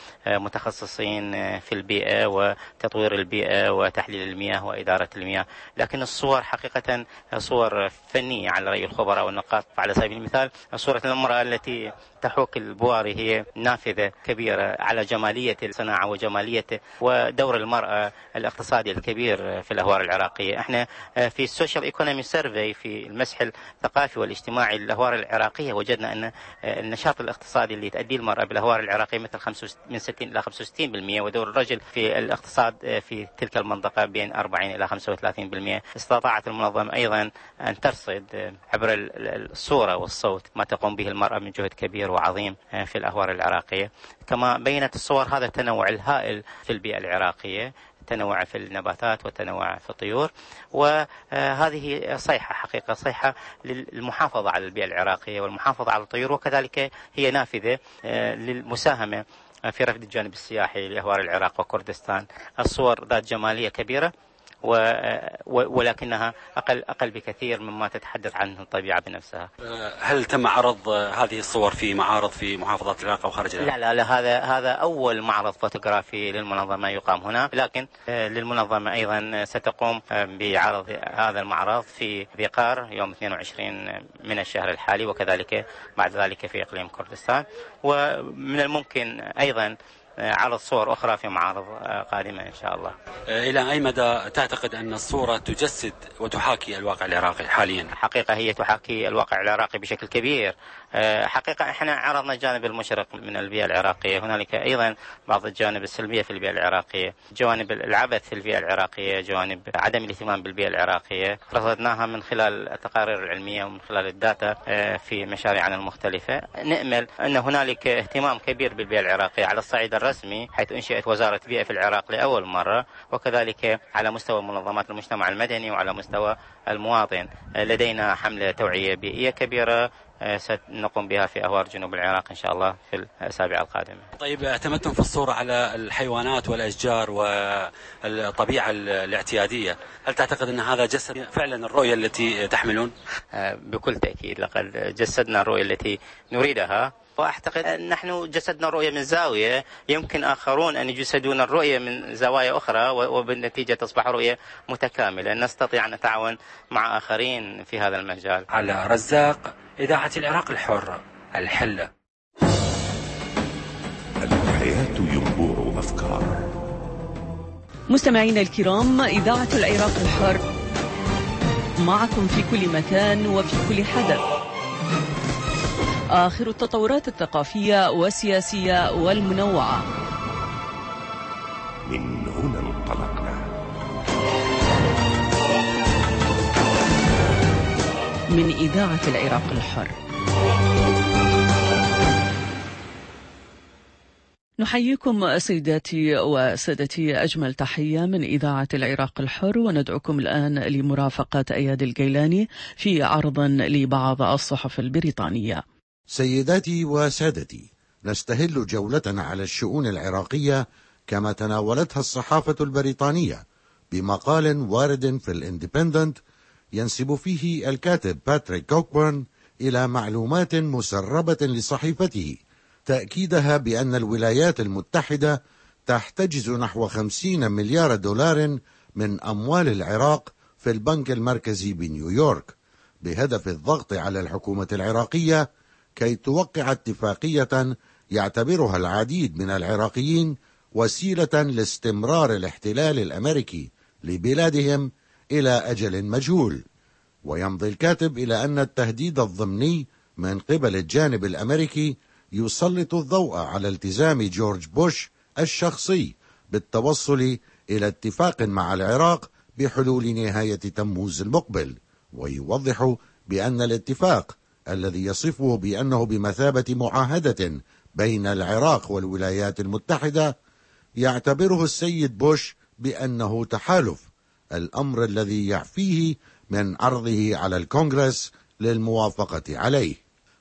متخصصين في البيئة وتطوير البيئة وتحليل المياه وإدارة المياه. لكن الصور حقيقة صور فنية على رأي الخبراء والنقاد. على سبيل المثال صورة المرأة التي تحوك البواري هي نافذة كبيرة على جمالية الصناعة وجمالية ودور المرأة الاقتصادي الكبير في الأهوار العراقية. احنا في السوشيال ايكونومي سيرفي في المسح الثقافي والاجتماعي للأهوار العراقية وجدنا أن النشاط الاقتصادي اللي تؤديه المرأة بالأهوار العراقية مثل من 60 إلى 65%، ودور الرجل في الاقتصاد في تلك المنطقة بين 40 إلى 35%. استطاعت المنظمة أيضا أن ترصد عبر الصورة والصوت ما تقوم به المرأة من جهد كبير وعظيم في الأهوار العراقية. كما بينت الصور هذا التنوع الهائل في البيئة العراقية، تنوع في النباتات وتنوع في الطيور، وهذه صيحة حقيقة صيحة للمحافظة على البيئة العراقية والمحافظة على الطيور، وكذلك هي نافذة للمساهمة في رفد الجانب السياحي لأهوار العراق وكردستان. الصور ذات جمالية كبيرة ولكنها أقل بكثير مما تتحدث عنه الطبيعة بنفسها. هل تم عرض هذه الصور في معارض في محافظات العراق أو خارج العراق؟ لا، هذا أول معرض فوتوغرافي للمنظمة يقام هنا، لكن للمنظمة أيضا ستقوم بعرض هذا المعرض في ذقار يوم 22 من الشهر الحالي، وكذلك بعد ذلك في إقليم كردستان. ومن الممكن أيضا عرض صور أخرى في معارض قادمة إن شاء الله. إلى أي مدى تعتقد أن الصورة تجسد وتحاكي الواقع العراقي حاليا؟ حقيقة هي تحاكي الواقع العراقي بشكل كبير. حقيقة احنا عرضنا الجانب المشرق من البيئة العراقية، هنالك أيضا بعض الجوانب السلبية في البيئة العراقية، جوانب العبث في البيئة العراقية، جوانب عدم الاهتمام بالبيئة العراقية، رصدناها من خلال التقارير العلمية ومن خلال الداتا في مشاريعنا المختلفة. نأمل أن هنالك اهتمام كبير بالبيئة العراقية على الصعيد الرسمي، حيث أنشئت وزارة بيئة في العراق لأول مرة، وكذلك على مستوى منظمات المجتمع المدني وعلى مستوى المواطن. لدينا حملة توعية بيئية كبيرة سنقوم بها في أهوار جنوب العراق إن شاء الله في الأسابيع القادمة. طيب، اعتمدتم في الصورة على الحيوانات والأشجار والطبيعة الاعتيادية، هل تعتقد أن هذا جسد فعلا الرؤية التي تحملون؟ بكل تأكيد، لقد جسدنا الرؤية التي نريدها، وأعتقد أن نحن جسدنا الرؤية من زاوية، يمكن آخرون أن يجسدون الرؤية من زوايا أخرى، وبالنتيجة تصبح رؤية متكاملة، نستطيع أن نتعاون مع آخرين في هذا المجال. على رزاق، إذاعة العراق الحر، الحلة. الحياة ينبوع أفكار. مستمعينا الكرام، إذاعة العراق الحر معكم في كل مكان وفي كل حدث. آخر التطورات الثقافية والسياسية والمنوعة. من هنا انطلقنا. من إذاعة العراق الحر. نحييكم سيداتي وسادتي أجمل تحية من إذاعة العراق الحر، وندعوكم الآن لمرافقة أياد الجيلاني في عرض لبعض الصحف البريطانية. سيداتي وسادتي، نستهل جولتنا على الشؤون العراقية كما تناولتها الصحافة البريطانية بمقال وارد في الاندبندنت ينسب فيه الكاتب باتريك كوكبرن إلى معلومات مسربة لصحيفته تأكيدها بأن الولايات المتحدة تحتجز نحو 50 مليار دولار من أموال العراق في البنك المركزي بنيويورك بهدف الضغط على الحكومة العراقية كي توقع اتفاقية يعتبرها العديد من العراقيين وسيلة لاستمرار الاحتلال الأمريكي لبلادهم إلى أجل مجهول. ويمضي الكاتب إلى أن التهديد الضمني من قبل الجانب الأمريكي يسلط الضوء على التزام جورج بوش الشخصي بالتوصل إلى اتفاق مع العراق بحلول نهاية تموز المقبل، ويوضح بأن الاتفاق الذي يصفه بأنه بمثابة معاهدة بين العراق والولايات المتحدة يعتبره السيد بوش بأنه تحالف، الأمر الذي يعفيه من عرضه على الكونغرس للموافقة عليه.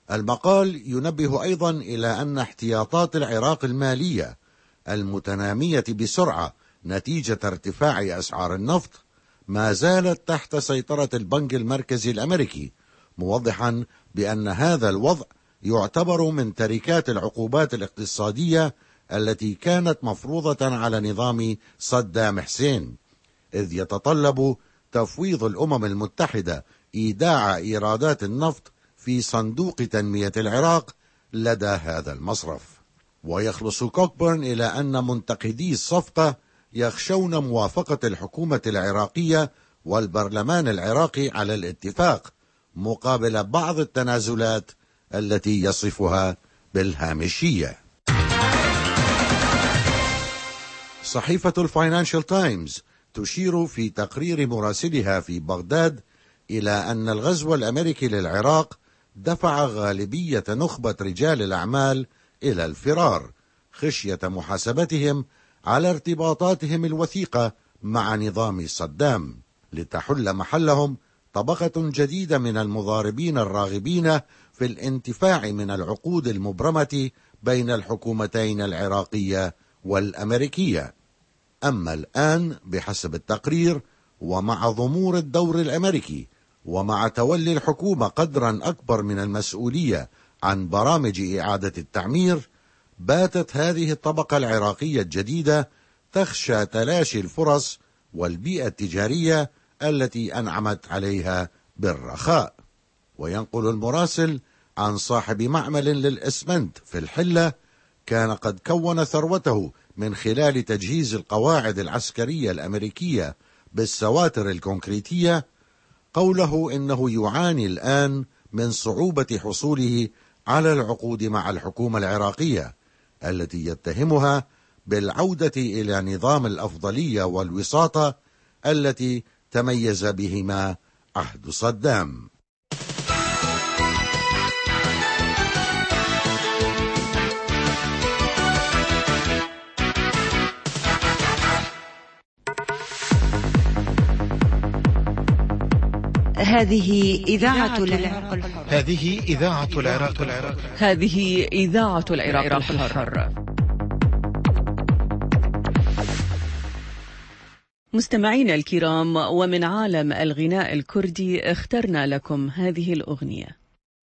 المقال ينبه أيضا إلى أن احتياطات العراق المالية المتنامية بسرعة نتيجة ارتفاع أسعار النفط ما زالت تحت سيطرة البنك المركزي الأمريكي، موضحا بأن هذا الوضع يعتبر من تركات العقوبات الاقتصادية التي كانت مفروضة على نظام صدام حسين، إذ يتطلب تفويض الأمم المتحدة إيداع إيرادات النفط في صندوق تنمية العراق لدى هذا المصرف. ويخلص كوكبرن إلى أن منتقدي الصفقة يخشون موافقة الحكومة العراقية والبرلمان العراقي على الاتفاق مقابل بعض التنازلات التي يصفها بالهامشية. صحيفة الفاينانشال تايمز تشير في تقرير مراسلها في بغداد إلى أن الغزو الأمريكي للعراق دفع غالبية نخبة رجال الأعمال إلى الفرار خشية محاسبتهم على ارتباطاتهم الوثيقة مع نظام صدام، لتحل محلهم طبقة جديدة من المضاربين الراغبين في الانتفاع من العقود المبرمة بين الحكومتين العراقية والأمريكية. أما الآن بحسب التقرير ومع ضمور الدور الأمريكي ومع تولي الحكومة قدرا أكبر من المسؤولية عن برامج إعادة التعمير، باتت هذه الطبقة العراقية الجديدة تخشى تلاشي الفرص والبيئة التجارية التي أنعمت عليها بالرخاء. وينقل المراسل عن صاحب معمل للإسمنت في الحلة كان قد كون ثروته من خلال تجهيز القواعد العسكرية الأمريكية بالسواتر الكونكريتية، قوله إنه يعاني الآن من صعوبة حصوله على العقود مع الحكومة العراقية التي يتهمها بالعودة إلى نظام الأفضلية والوساطة التي تميز بهما عهد صدام. هذه إذاعة العراق الحر. هذه إذاعة العراق الحر. هذه إذاعة العراق الحر. مستمعينا الكرام، ومن عالم الغناء الكردي اخترنا لكم هذه الأغنية.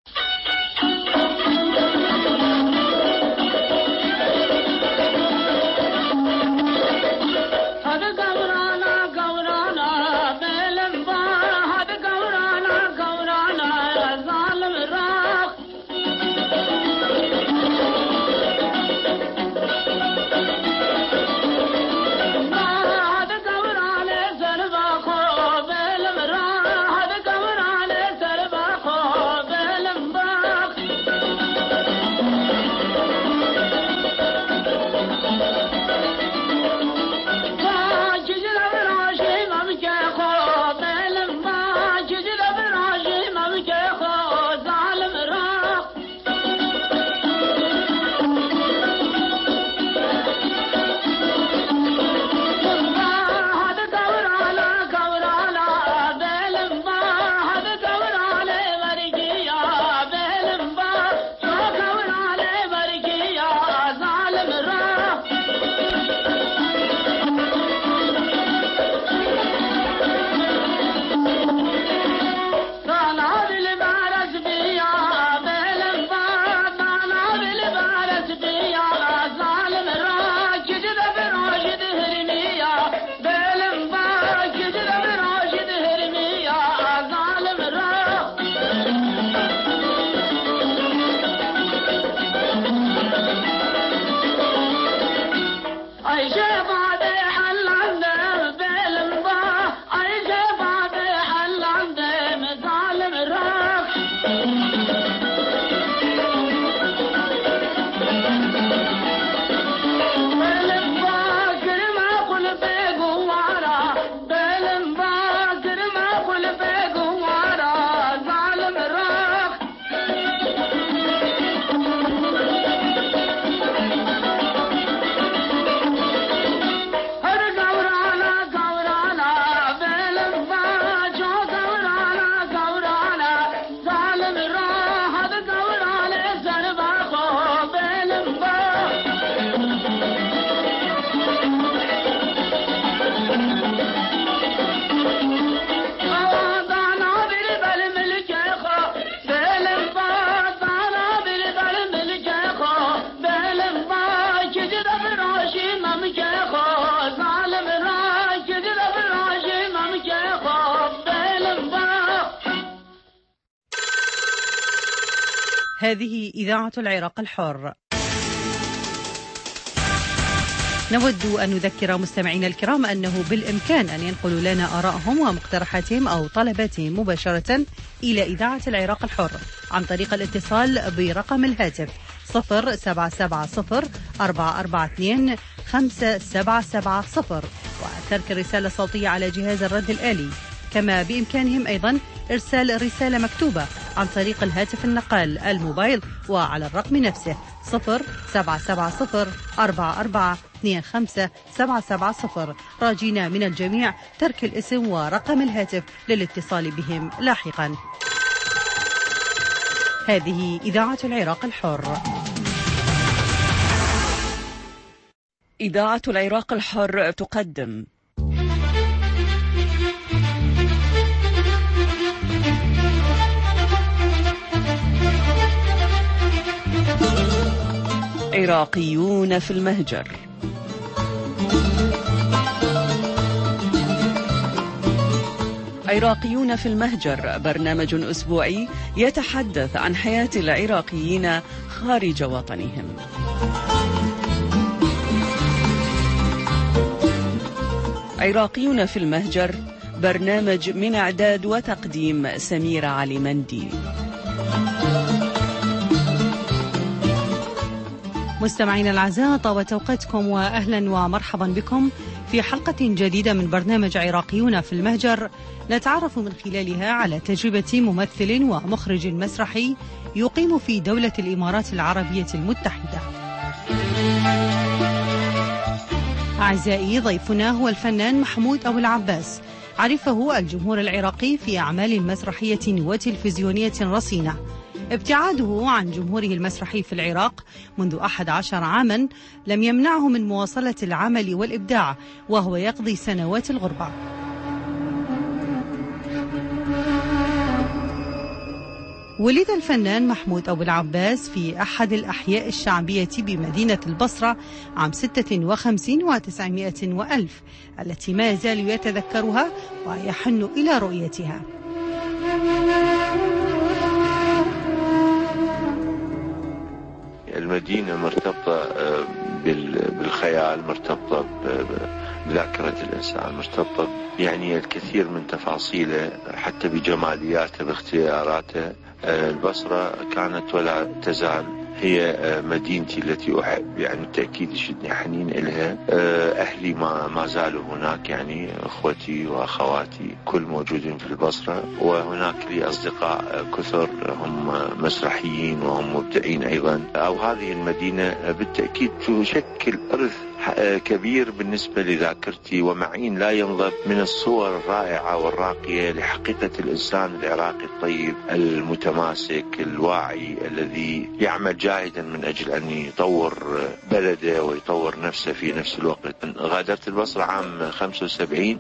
هذه إذاعة العراق الحر. نود أن نذكر مستمعينا الكرام أنه بالإمكان أن ينقلوا لنا آراءهم ومقترحاتهم أو طلباتهم مباشرة إلى إذاعة العراق الحر عن طريق الاتصال برقم الهاتف 0770-442-570 وترك الرسالة الصوتية على جهاز الرد الآلي. كما بإمكانهم أيضا إرسال رسالة مكتوبة عن طريق الهاتف النقال الموبايل وعلى الرقم نفسه 0770-4425-770 راجينا من الجميع ترك الاسم ورقم الهاتف للاتصال بهم لاحقا. هذه إذاعة العراق الحر. إذاعة العراق الحر تقدم عراقيون في المهجر. عراقيون في المهجر برنامج أسبوعي يتحدث عن حياة العراقيين خارج وطنهم. عراقيون في المهجر برنامج من إعداد وتقديم سميرة علي مندي. مستمعينا الأعزاء، طابت أوقاتكم وأهلا ومرحبا بكم في حلقة جديدة من برنامج عراقيون في المهجر، نتعرف من خلالها على تجربة ممثل ومخرج مسرحي يقيم في دولة الإمارات العربية المتحدة. أعزائي، ضيفنا هو الفنان محمود أبو العباس، عرفه الجمهور العراقي في أعمال مسرحية وتلفزيونية رصينة. ابتعاده عن جمهوره المسرحي في العراق منذ 11 عاما لم يمنعه من مواصلة العمل والإبداع، وهو يقضي سنوات الغربة. ولد الفنان محمود أبو العباس في أحد الأحياء الشعبية بمدينة البصرة عام 56 و900 وألف، التي ما يزال يتذكرها ويحن إلى رؤيتها. المدينة مرتبطة بالخيال، مرتبطة بذاكرة الإنسان، مرتبطة يعني الكثير من تفاصيله حتى بجمالياته باختياراته. البصرة كانت ولا تزال هي مدينتي التي أحب، يعني بالتأكيد يشدني حنين إلها. أهلي ما زالوا هناك، يعني أخوتي وأخواتي كل موجودين في البصرة، وهناك لي أصدقاء كثر هم مسرحيين وهم مبدعين أيضا. أو هذه المدينة بالتأكيد تشكل إرث كبير بالنسبة لذاكرتي ومعين لا ينضب من الصور الرائعة والراقية لحقيقة الإنسان العراقي الطيب المتماسك الواعي الذي يعمل جاهدا من أجل أن يطور بلده ويطور نفسه في نفس الوقت. غادرت البصرة عام 75.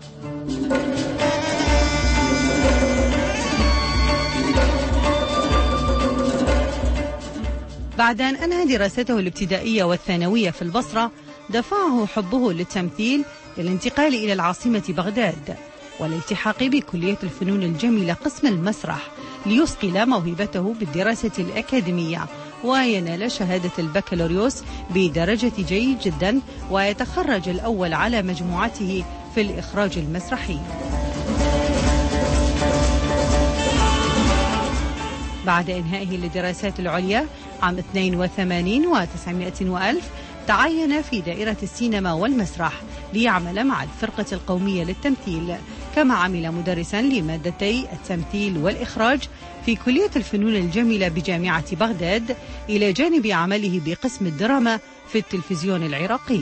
بعد أن أنهى دراسته الابتدائية والثانوية في البصرة، دفعه حبه للتمثيل للانتقال إلى العاصمة بغداد والالتحاق بكلية الفنون الجميلة قسم المسرح، ليصقل موهبته بالدراسة الأكاديمية وينال شهادة البكالوريوس بدرجة جيد جدا، ويتخرج الأول على مجموعته في الإخراج المسرحي. بعد إنهائه للدراسات العليا عام 82 و900 وألف، تعين في دائرة السينما والمسرح ليعمل مع الفرقة القومية للتمثيل، كما عمل مدرسا لمادتي التمثيل والإخراج في كلية الفنون الجميلة بجامعة بغداد، إلى جانب عمله بقسم الدراما في التلفزيون العراقي.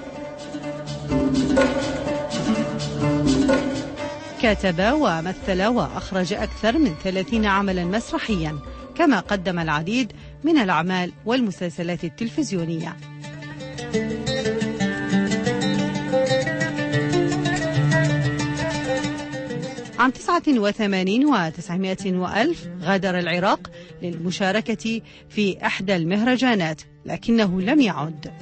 كتب ومثل وأخرج أكثر من 30 عملا مسرحيا، كما قدم العديد من الأعمال والمسلسلات التلفزيونية. عام 89 و900 وألف غادر العراق للمشاركة في إحدى المهرجانات، لكنه لم يعد.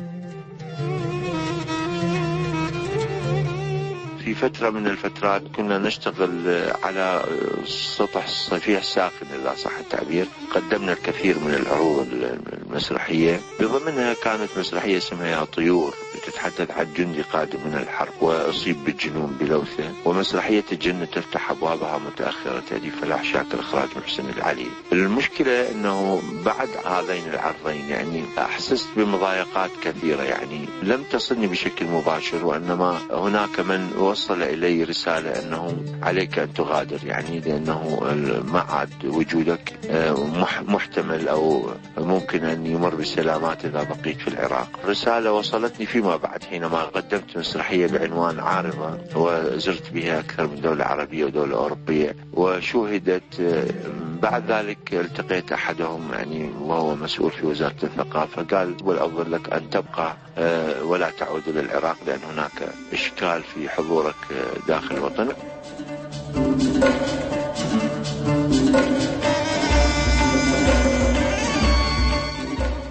في فترة من الفترات كنا نشتغل على سطح صفيح ساخن إذا صح التعبير. قدمنا الكثير من العروض المسرحية، بضمنها كانت مسرحية اسمها طيور تتحدث عن جندي قادم من الحرب وأصيب بالجنون بلوثة، ومسرحية الجنة تفتح أبوابها متأخرة تأدي فلاح شاكر إخراج محسن العلي. المشكلة أنه بعد هذين العرضين يعني أحسست بمضايقات كثيرة، يعني لم تصلني بشكل مباشر، وإنما هناك من وصل إلي رسالة أنه عليك أن تغادر، يعني لأنه ما عاد وجودك محتمل أو ممكن أن يمر بسلامات إذا بقيت في العراق. رسالة وصلتني فيما بعد حينما قدمت مسرحية بعنوان عارضة، وزرت بها أكثر من دولة عربية ودولة أوروبية وشوهدت. بعد ذلك التقيت أحدهم يعني وهو مسؤول في وزارة الثقافة، قال والأفضل لك أن تبقى ولا تعود إلى العراق، لأن هناك إشكال في حضورك داخل الوطن.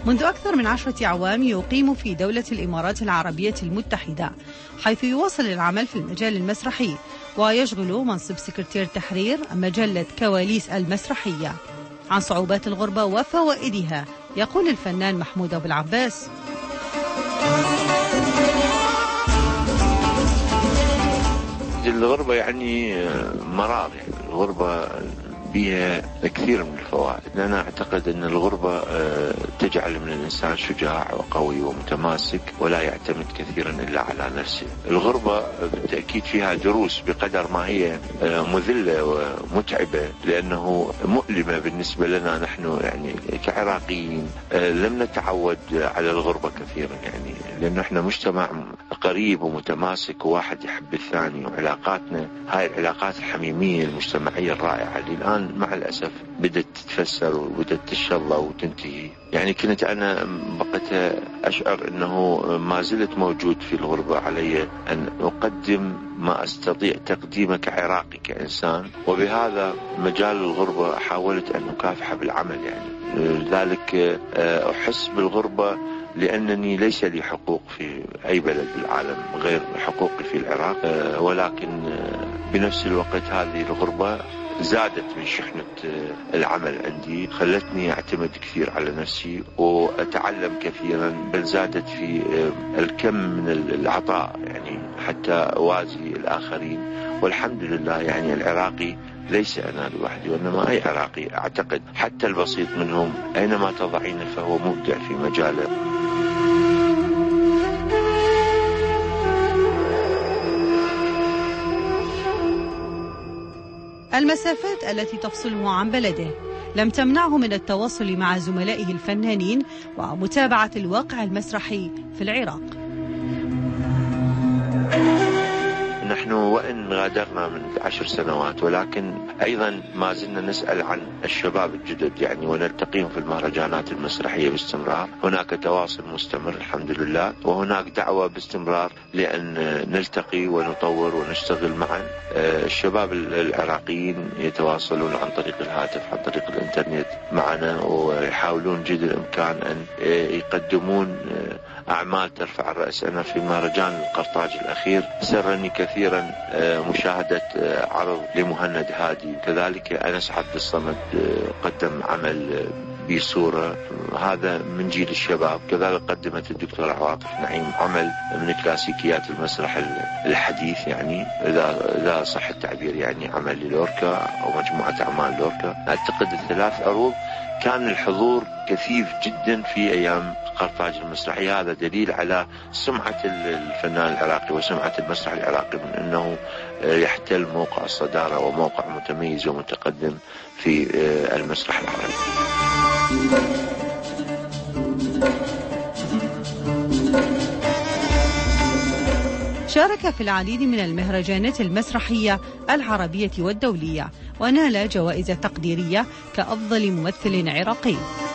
منذ أكثر من 10 أعوام يقيم في دولة الإمارات العربية المتحدة، حيث يواصل العمل في المجال المسرحي ويشغل منصب سكرتير تحرير مجلة كواليس المسرحية. عن صعوبات الغربة وفوائدها يقول الفنان محمود أبو العباس: الغربة يعني مرار، يعني الغربة بها كثير من الفوائد. أنا أعتقد أن الغربة تجعل من الإنسان شجاع وقوي ومتماسك ولا يعتمد كثيرا إلا على نفسه. الغربة بالتأكيد فيها دروس بقدر ما هي مذلة ومتعبة، لأنه مؤلمة بالنسبة لنا نحن يعني كعراقيين. لم نتعود على الغربة كثيرا، يعني لأنه احنا مجتمع قريب ومتماسك وواحد يحب الثاني، وعلاقاتنا هاي العلاقات الحميمية المجتمعية الرائعة اللي الآن مع الأسف بدأت تتفسر وبدأت تشظى وتنتهي. يعني كنت أنا بقيت أشعر أنه ما زلت موجود في الغربة، علي أن أقدم ما أستطيع تقديمه كعراقي كإنسان، وبهذا مجال الغربة حاولت أن أكافح بالعمل. يعني لذلك أحس بالغربة لأنني ليس لي حقوق في أي بلد بالعالم غير حقوقي في العراق، ولكن بنفس الوقت هذه الغربة زادت من شحنة العمل عندي، خلتني أعتمد كثير على نفسي وأتعلم كثيرا، بل زادت في الكم من العطاء يعني حتى أوازي الآخرين. والحمد لله يعني العراقي ليس أنا لوحدي، وإنما أي عراقي أعتقد حتى البسيط منهم أينما تضعينه فهو مبدع في مجاله. المسافات التي تفصله عن بلده لم تمنعه من التواصل مع زملائه الفنانين ومتابعة الواقع المسرحي في العراق. نحن وإن غادرنا من 10 سنوات، ولكن أيضا ما زلنا نسأل عن الشباب الجدد يعني، ونلتقيهم في المهرجانات المسرحية باستمرار. هناك تواصل مستمر الحمد لله، وهناك دعوة باستمرار لأن نلتقي ونطور ونشتغل معا. الشباب العراقيين يتواصلون عن طريق الهاتف، عن طريق الإنترنت معنا، ويحاولون جد الإمكان أن يقدمون أعمال ترفع الرأس. أنا في مهرجان القرطاج الأخير سرني كثيرا مشاهدة عرض لمهند هادي، كذلك أنس عبد الصمد قدم عمل بصورة، هذا من جيل الشباب. كذلك قدمت الدكتورة عواطف نعيم عمل من كلاسيكيات المسرح الحديث، يعني إذا صح التعبير، يعني عمل للوركا أو مجموعة أعمال لوركا. أعتقد ال3 عروض كان الحضور كثيف جدا في أيام قرطاج المسرحي. هذا دليل على سمعة الفنان العراقي وسمعة المسرح العراقي من أنه يحتل موقع الصدارة وموقع متميز ومتقدم في المسرح العربي. شارك في العديد من المهرجانات المسرحية العربية والدولية، ونال جوائز تقديرية كأفضل ممثل عراقي.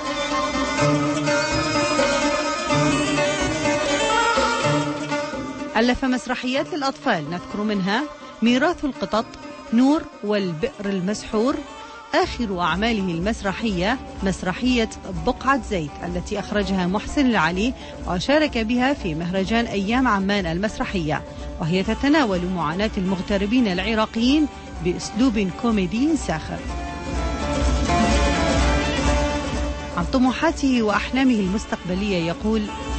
ألف مسرحيات للأطفال نذكر منها ميراث القطط، نور، والبئر المسحور. آخر أعماله المسرحية مسرحية بقعة زيت التي أخرجها محسن العلي وشارك بها في مهرجان أيام عمان المسرحية، وهي تتناول معاناة المغتربين العراقيين بأسلوب كوميدي ساخر. عن طموحاته وأحلامه المستقبلية يقول: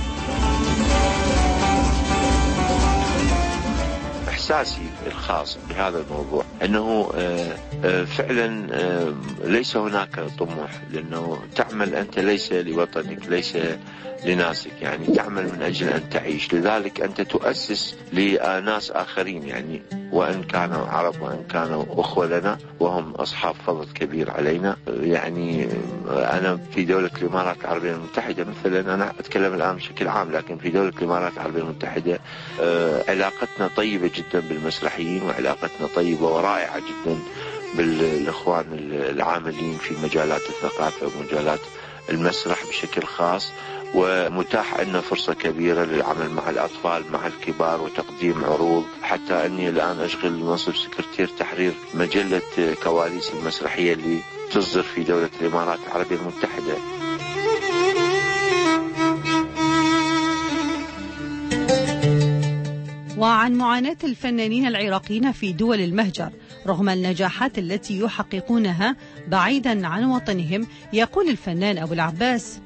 إحساسي الخاص بهذا الموضوع أنه فعلا ليس هناك طموح، لأنه تعمل أنت ليس لوطنك، ليس لناسك، يعني تعمل من أجل أن تعيش. لذلك أنت تؤسس لناس آخرين، يعني وإن كانوا عرب وإن كانوا أخوة لنا وهم أصحاب فضل كبير علينا. يعني أنا في دولة الإمارات العربية المتحدة مثلا، أنا أتكلم الآن بشكل عام، لكن في دولة الإمارات العربية المتحدة علاقتنا طيبة جدا بالمسرحيين، وعلاقتنا طيبة ورائعة جدا بالإخوان العاملين في مجالات الثقافة ومجالات المسرح بشكل خاص. ومتاح لنا فرصة كبيرة للعمل مع الأطفال مع الكبار وتقديم عروض، حتى أني الآن أشغل منصب سكرتير تحرير مجلة كواليس المسرحية اللي تصدر في دولة الإمارات العربية المتحدة. وعن معاناة الفنانين العراقيين في دول المهجر رغم النجاحات التي يحققونها بعيدا عن وطنهم، يقول الفنان أبو العباس: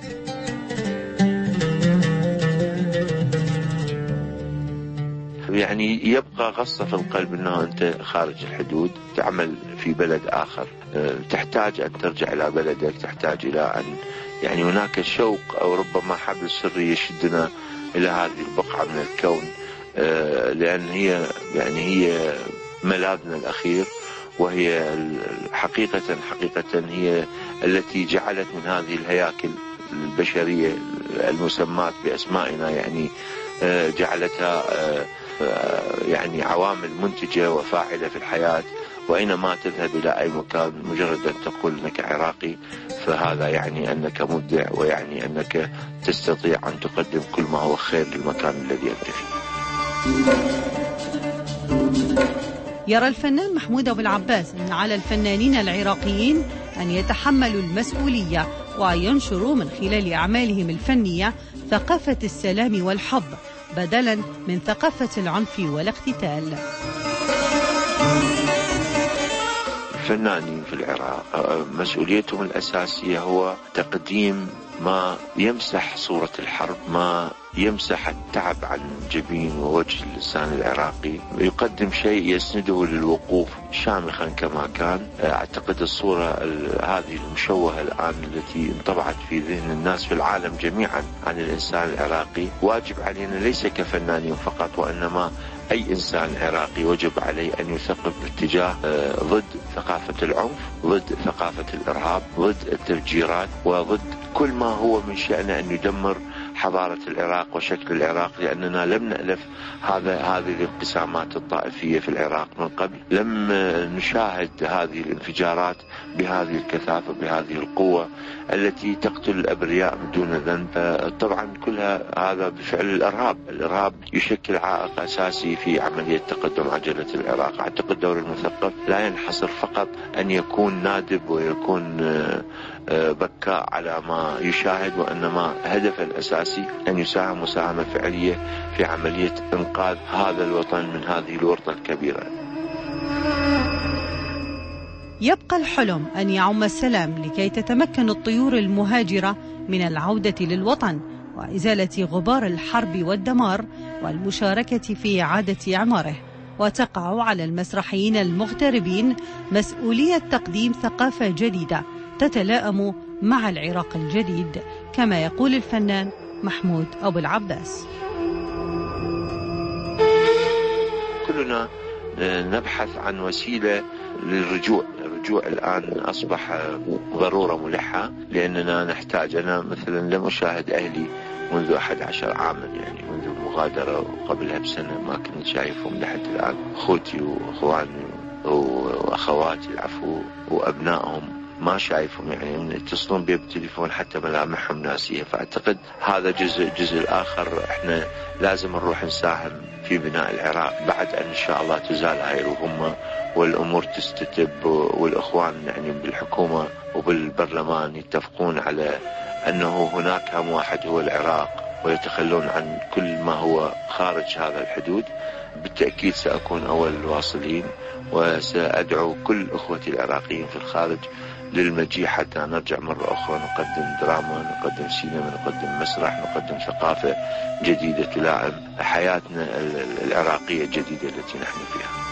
يعني يبقى غصة في القلب أنه أنت خارج الحدود تعمل في بلد آخر، تحتاج أن ترجع إلى بلدك، تحتاج إلى أن يعني هناك شوق أو ربما حبل سري يشدنا إلى هذه البقعة من الكون، لأن هي هي ملاذنا الأخير، وهي حقيقة هي التي جعلت من هذه الهياكل البشرية المسمات بأسمائنا يعني جعلتها يعني عوامل منتجة وفاعلة في الحياة. وأينما تذهب إلى أي مكان مجرد أن تقول أنك عراقي فهذا يعني أنك مبدع، ويعني أنك تستطيع أن تقدم كل ما هو خير للمكان الذي أنت فيه. يرى الفنان محمود أبو العباس أن على الفنانين العراقيين أن يتحملوا المسؤولية وينشروا من خلال أعمالهم الفنية ثقافة السلام والحب بدلا من ثقافة العنف والاقتتال. الفنانين في العراق مسؤوليتهم الأساسية هو تقديم ما يمسح صورة الحرب، ما يمسح التعب عن جبين ووجه الإنسان العراقي، يقدم شيء يسنده للوقوف شامخا كما كان. أعتقد الصورة هذه المشوهة الآن التي انطبعت في ذهن الناس في العالم جميعا عن الإنسان العراقي واجب علينا ليس كفنانين فقط، وإنما أي إنسان عراقي وجب عليه أن يثقف باتجاه ضد ثقافة العنف، ضد ثقافة الإرهاب، ضد التفجيرات، وضد كل ما هو من شأنه أن يدمر حضارة العراق وشكل العراق، لأننا لم نألف هذه الانقسامات الطائفية في العراق من قبل، لم نشاهد هذه الانفجارات بهذه الكثافة بهذه القوة التي تقتل الأبرياء من دون ذنب. طبعا كلها هذا بفعل الإرهاب يشكل عائق أساسي في عملية تقدم عجلة العراق. أعتقد دور المثقف لا ينحصر فقط أن يكون نادب ويكون بكاء على ما يشاهد، وإنما هدفه الأساسي أن يساهم مساهمة فعلية في عملية إنقاذ هذا الوطن من هذه الورطة الكبيرة. يبقى الحلم أن يعم السلام لكي تتمكن الطيور المهاجرة من العودة للوطن وإزالة غبار الحرب والدمار والمشاركة في إعادة إعماره، وتقع على المسرحيين المغتربين مسؤولية تقديم ثقافة جديدة تتلائم مع العراق الجديد كما يقول الفنان محمود أبو العباس. كلنا نبحث عن وسيلة للرجوع. الرجوع الآن أصبح ضرورة ملحة، لأننا نحتاج. أنا مثلا لم أشاهد أهلي منذ 11 عاما، يعني منذ المغادرة وقبلها بسنة ما كنت شايفهم لحد الآن. أخوتي وأخواني وأخواتي العفو وأبنائهم ما شايفهم، يعني يتصلون بي بالتليفون حتى ملامحهم ناسية. فأعتقد هذا جزء الآخر احنا لازم نروح نساهم في بناء العراق بعد أن شاء الله تزال هاي الغمة والأمور تستتب، والإخوان يعني بالحكومة وبالبرلمان يتفقون على أنه هناك هم واحد هو العراق، ويتخلون عن كل ما هو خارج هذا الحدود. بالتأكيد سأكون أول الواصلين، وسأدعو كل أخوتي العراقيين في الخارج للمجيء حتى نرجع مرة أخرى نقدم دراما، نقدم سينما، نقدم مسرح، نقدم ثقافة جديدة تلائم حياتنا العراقية الجديدة التي نحن فيها.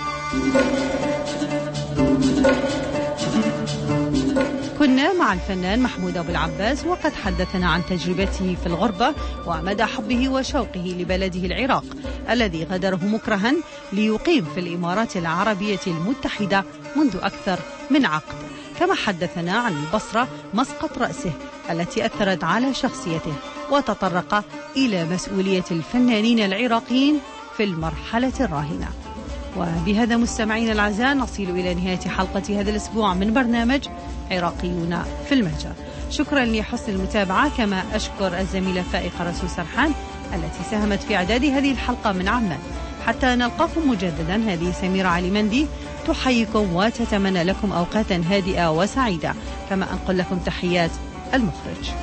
كنا مع الفنان محمود أبو العباس وقد حدثنا عن تجربته في الغربة ومدى حبه وشوقه لبلده العراق الذي غادره مكرها ليقيم في الإمارات العربية المتحدة منذ أكثر من عقد، كما حدثنا عن البصرة مسقط رأسه التي أثرت على شخصيته، وتطرق إلى مسؤولية الفنانين العراقيين في المرحلة الراهنة. وبهذا مستمعين الأعزاء نصل إلى نهاية حلقة هذا الأسبوع من برنامج عراقيون في المهجر. شكرا لحسن المتابعة، كما أشكر الزميلة فائقة رسول سرحان التي ساهمت في إعداد هذه الحلقة من عمان. حتى نلقاكم مجددا، هذه سميرة علي مندي تحييكم وتتمنى لكم أوقاتا هادئة وسعيدة، كما أنقل لكم تحيات المخرج.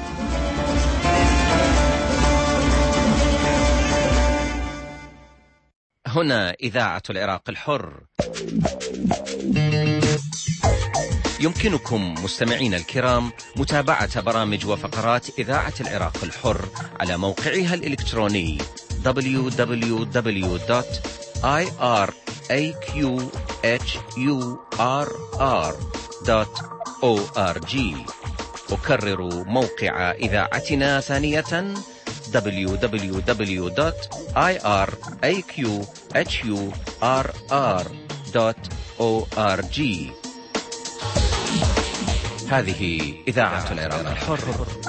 هنا إذاعة العراق الحر. يمكنكم مستمعين الكرام متابعة برامج وفقرات إذاعة العراق الحر على موقعها الإلكتروني www.iraqhurr.org. أكرر موقع إذاعتنا ثانية www.iraqhurr.org. هذه إذاعة العراق الحر.